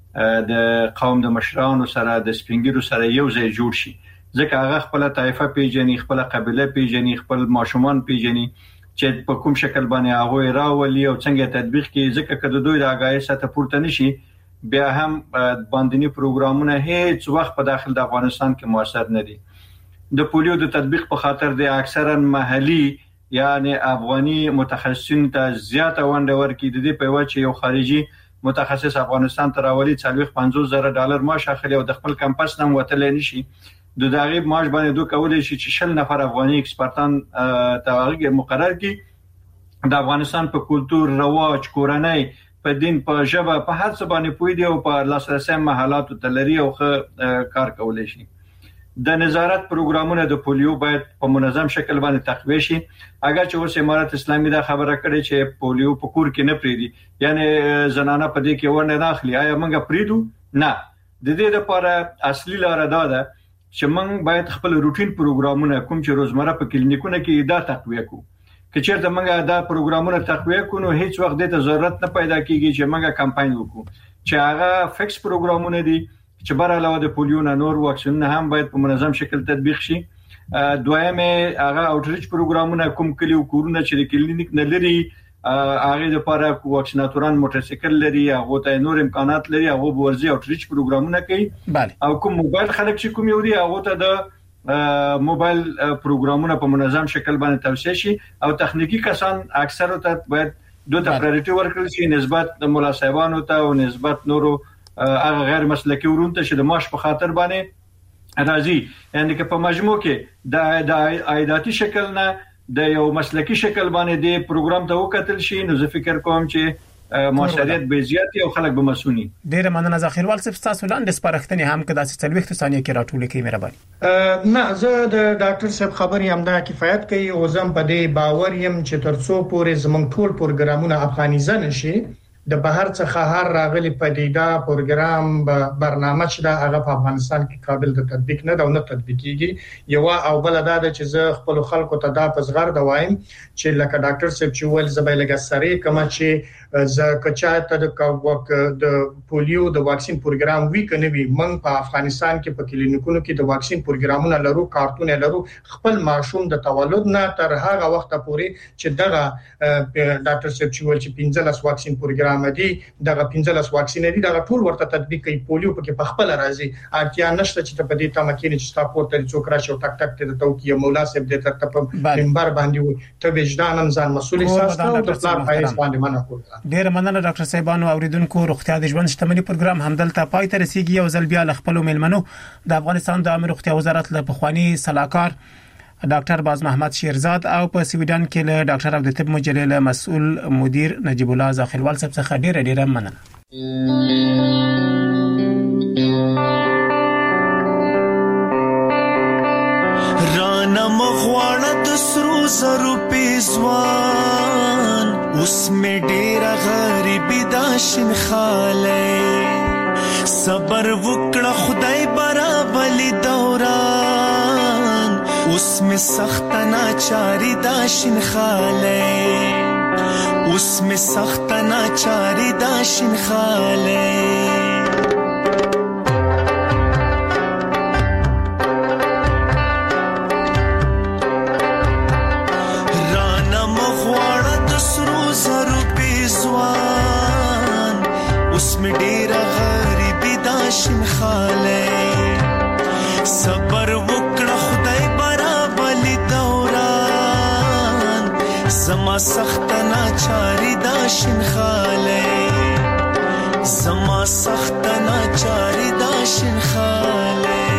د قوم د مشرانو سره د سپینګیرو سره یو ځای جوړ شي ځکه هغه خپل طایفه پیژني خپل قبيله پیژني خپل ماشومان پیژني چې په کوم شکل باندې هغه راولي او څنګه تطبیق کوي ځکه کله دوی د آگاهی سطح پورته نشي بیا هم باندې پروګرامونه هیڅ وخت په داخل د افغانستان کې موثر نه دي. د پولیو د تطبیق په خاطر د اکثرا محلي یعنی افغاني متخصصین ته زیاته ونډه ورکړي د دې په وجه یو خارجي متخصص افغانستان ته راولي $50,000 معاش اخلي او د خپل کمپس نام وتل نشي د دغه معاش باندې دوه کولای شي چې 60 نفر افغاني ایکسپرتان ته مقرر کړي د افغانستان په کلچر رواج کورنۍ په دین په ژبه په هر څه باندې پوي دی او په لاسرسي محلات تلري او کار کولای شي. د نظارت پروګرامونه د پولیو باید په منظم شکل باندې تقویه شي. اگر چې اوس امارات اسلامي دا خبره کړي چې پولیو په کور کې نه پریدي یعنی زنانه په دې کې ورنه داخلي آیا موږ پریدو نه د دې لپاره اصلي لار دا ده چې موږ باید خپل روټین پروګرامونه کوم چې روزمره په کلینیکونو کې دا تقویه کوو. که چیرته موږ دا پروګرامونه تقویه کوو نو هیڅ وخت د ضرورت نه پیدا کیږي چې موږ کمپاین وکړو چې هغه فکس پروګرامونه دي چې بر علاوه د پولیو نه نور واکسینونه هم باید په منظم شکل تطبیق شي. دویمه هغه اوټریچ پروګرامونه کوم کلیو کورونه چې د کلینیک نه لري هغه لپاره واکسیناتوران موټرسایکل لري هغه ته نور امکانات لري هغه ورزي اوټریچ پروګرامونه کوي او کوم موبایل خلک چې کوم یو دي هغه ته د موبایل پروګرامونه په منظم شکل باندې توسعه شي او تخنیکی کسان اکثر ته باید دوه پرایورټي ورکړل شي نسبت د مولا صاحبانو ته او نسبت نورو هغه غیر مسلکي ورونته چې د معاش په خاطر باندې راځي یعنی که په مجموع کې د عایداتي شکل نه د یو مسلکي شکل باندې د پروګرام ته وکتل شي نو زه فکر کوم چې موثریت به زیاتې او خلک به مسونی. ډیره مننه ذخیروال صاحب تاسو لاندې سپارښتنې هم کدا چې 40 ثانیې کې راټول کړئ مهرباني. نه زه د ډاکټر صاحب خبرې هم دا کفایت کوي او زم په دې باور يم چې ترڅو پورې زمونږ ټول پروګرامونه افغانیزه نشي د بهر څخه هر راغلي پدیده پروګرام برنامه چې دا هغه په افغانستان کې قابل د تطبیق نه دا نه تطبیقيږي یو او بل دا چې زه خپل خلکو ته دا پزغر د وایم چې لکه ډاکټر صاحب چې ول زبېلګه سره کما چې کچاته د پولیو د واکسین پروګرام وی کنه وی من په افغانستان کې په کلینیکونو کې د واکسین پروګرامونه لرو کارتونه لرو خپل ماشوم د تولد نه تر هغه وخت پورې چې دغه ډاکټر صاحب چې ول چې 15 واکسین پروګرام دي دغه 15 واکسین دي دغه ټول ورته تطبیق کوي پولیو په کې په خپل راځي اړتیا نشته چې په دې تمکین چې تاسو ته څوک راشي او ټک ټک ته توکي مولا صاحب دې تر په منبر باندې ته وجدانن ځان مسؤل احساس او د پلان پایس باندې منع کول. ډیر مننه ډاکټر صاحبانو اوریدونکو روغتیا د ژوند شتمنۍ پروګرام همدلته پای ته رسیدي او ځل بیا خپل ملمنو د افغانستان د عامه روغتیا وزارت له پخوانی صلاحکار ډاکټر باز محمد شیرزاد او په سویډن کې له ډاکټر او د طب مجلې له مسؤل مدیر نجیب الله ذخیروال صاحب څخه ډیر مننه. رانا مغواړه د سرو زرو پیزوان اوس مې ډېره غریبي دا شین خاله صبر وکړه خدای برابرلی دوران اوس مې سخت ناچاری دا شین خاله اوس مې سخت ناچاری دا شین خاله ځوان اوس می ډیر غریبی دا شین خاله صبر وکړه خدای برابر دوران زما سخت ناچاری دا شین خاله زما سخت ناچاری دا شین خاله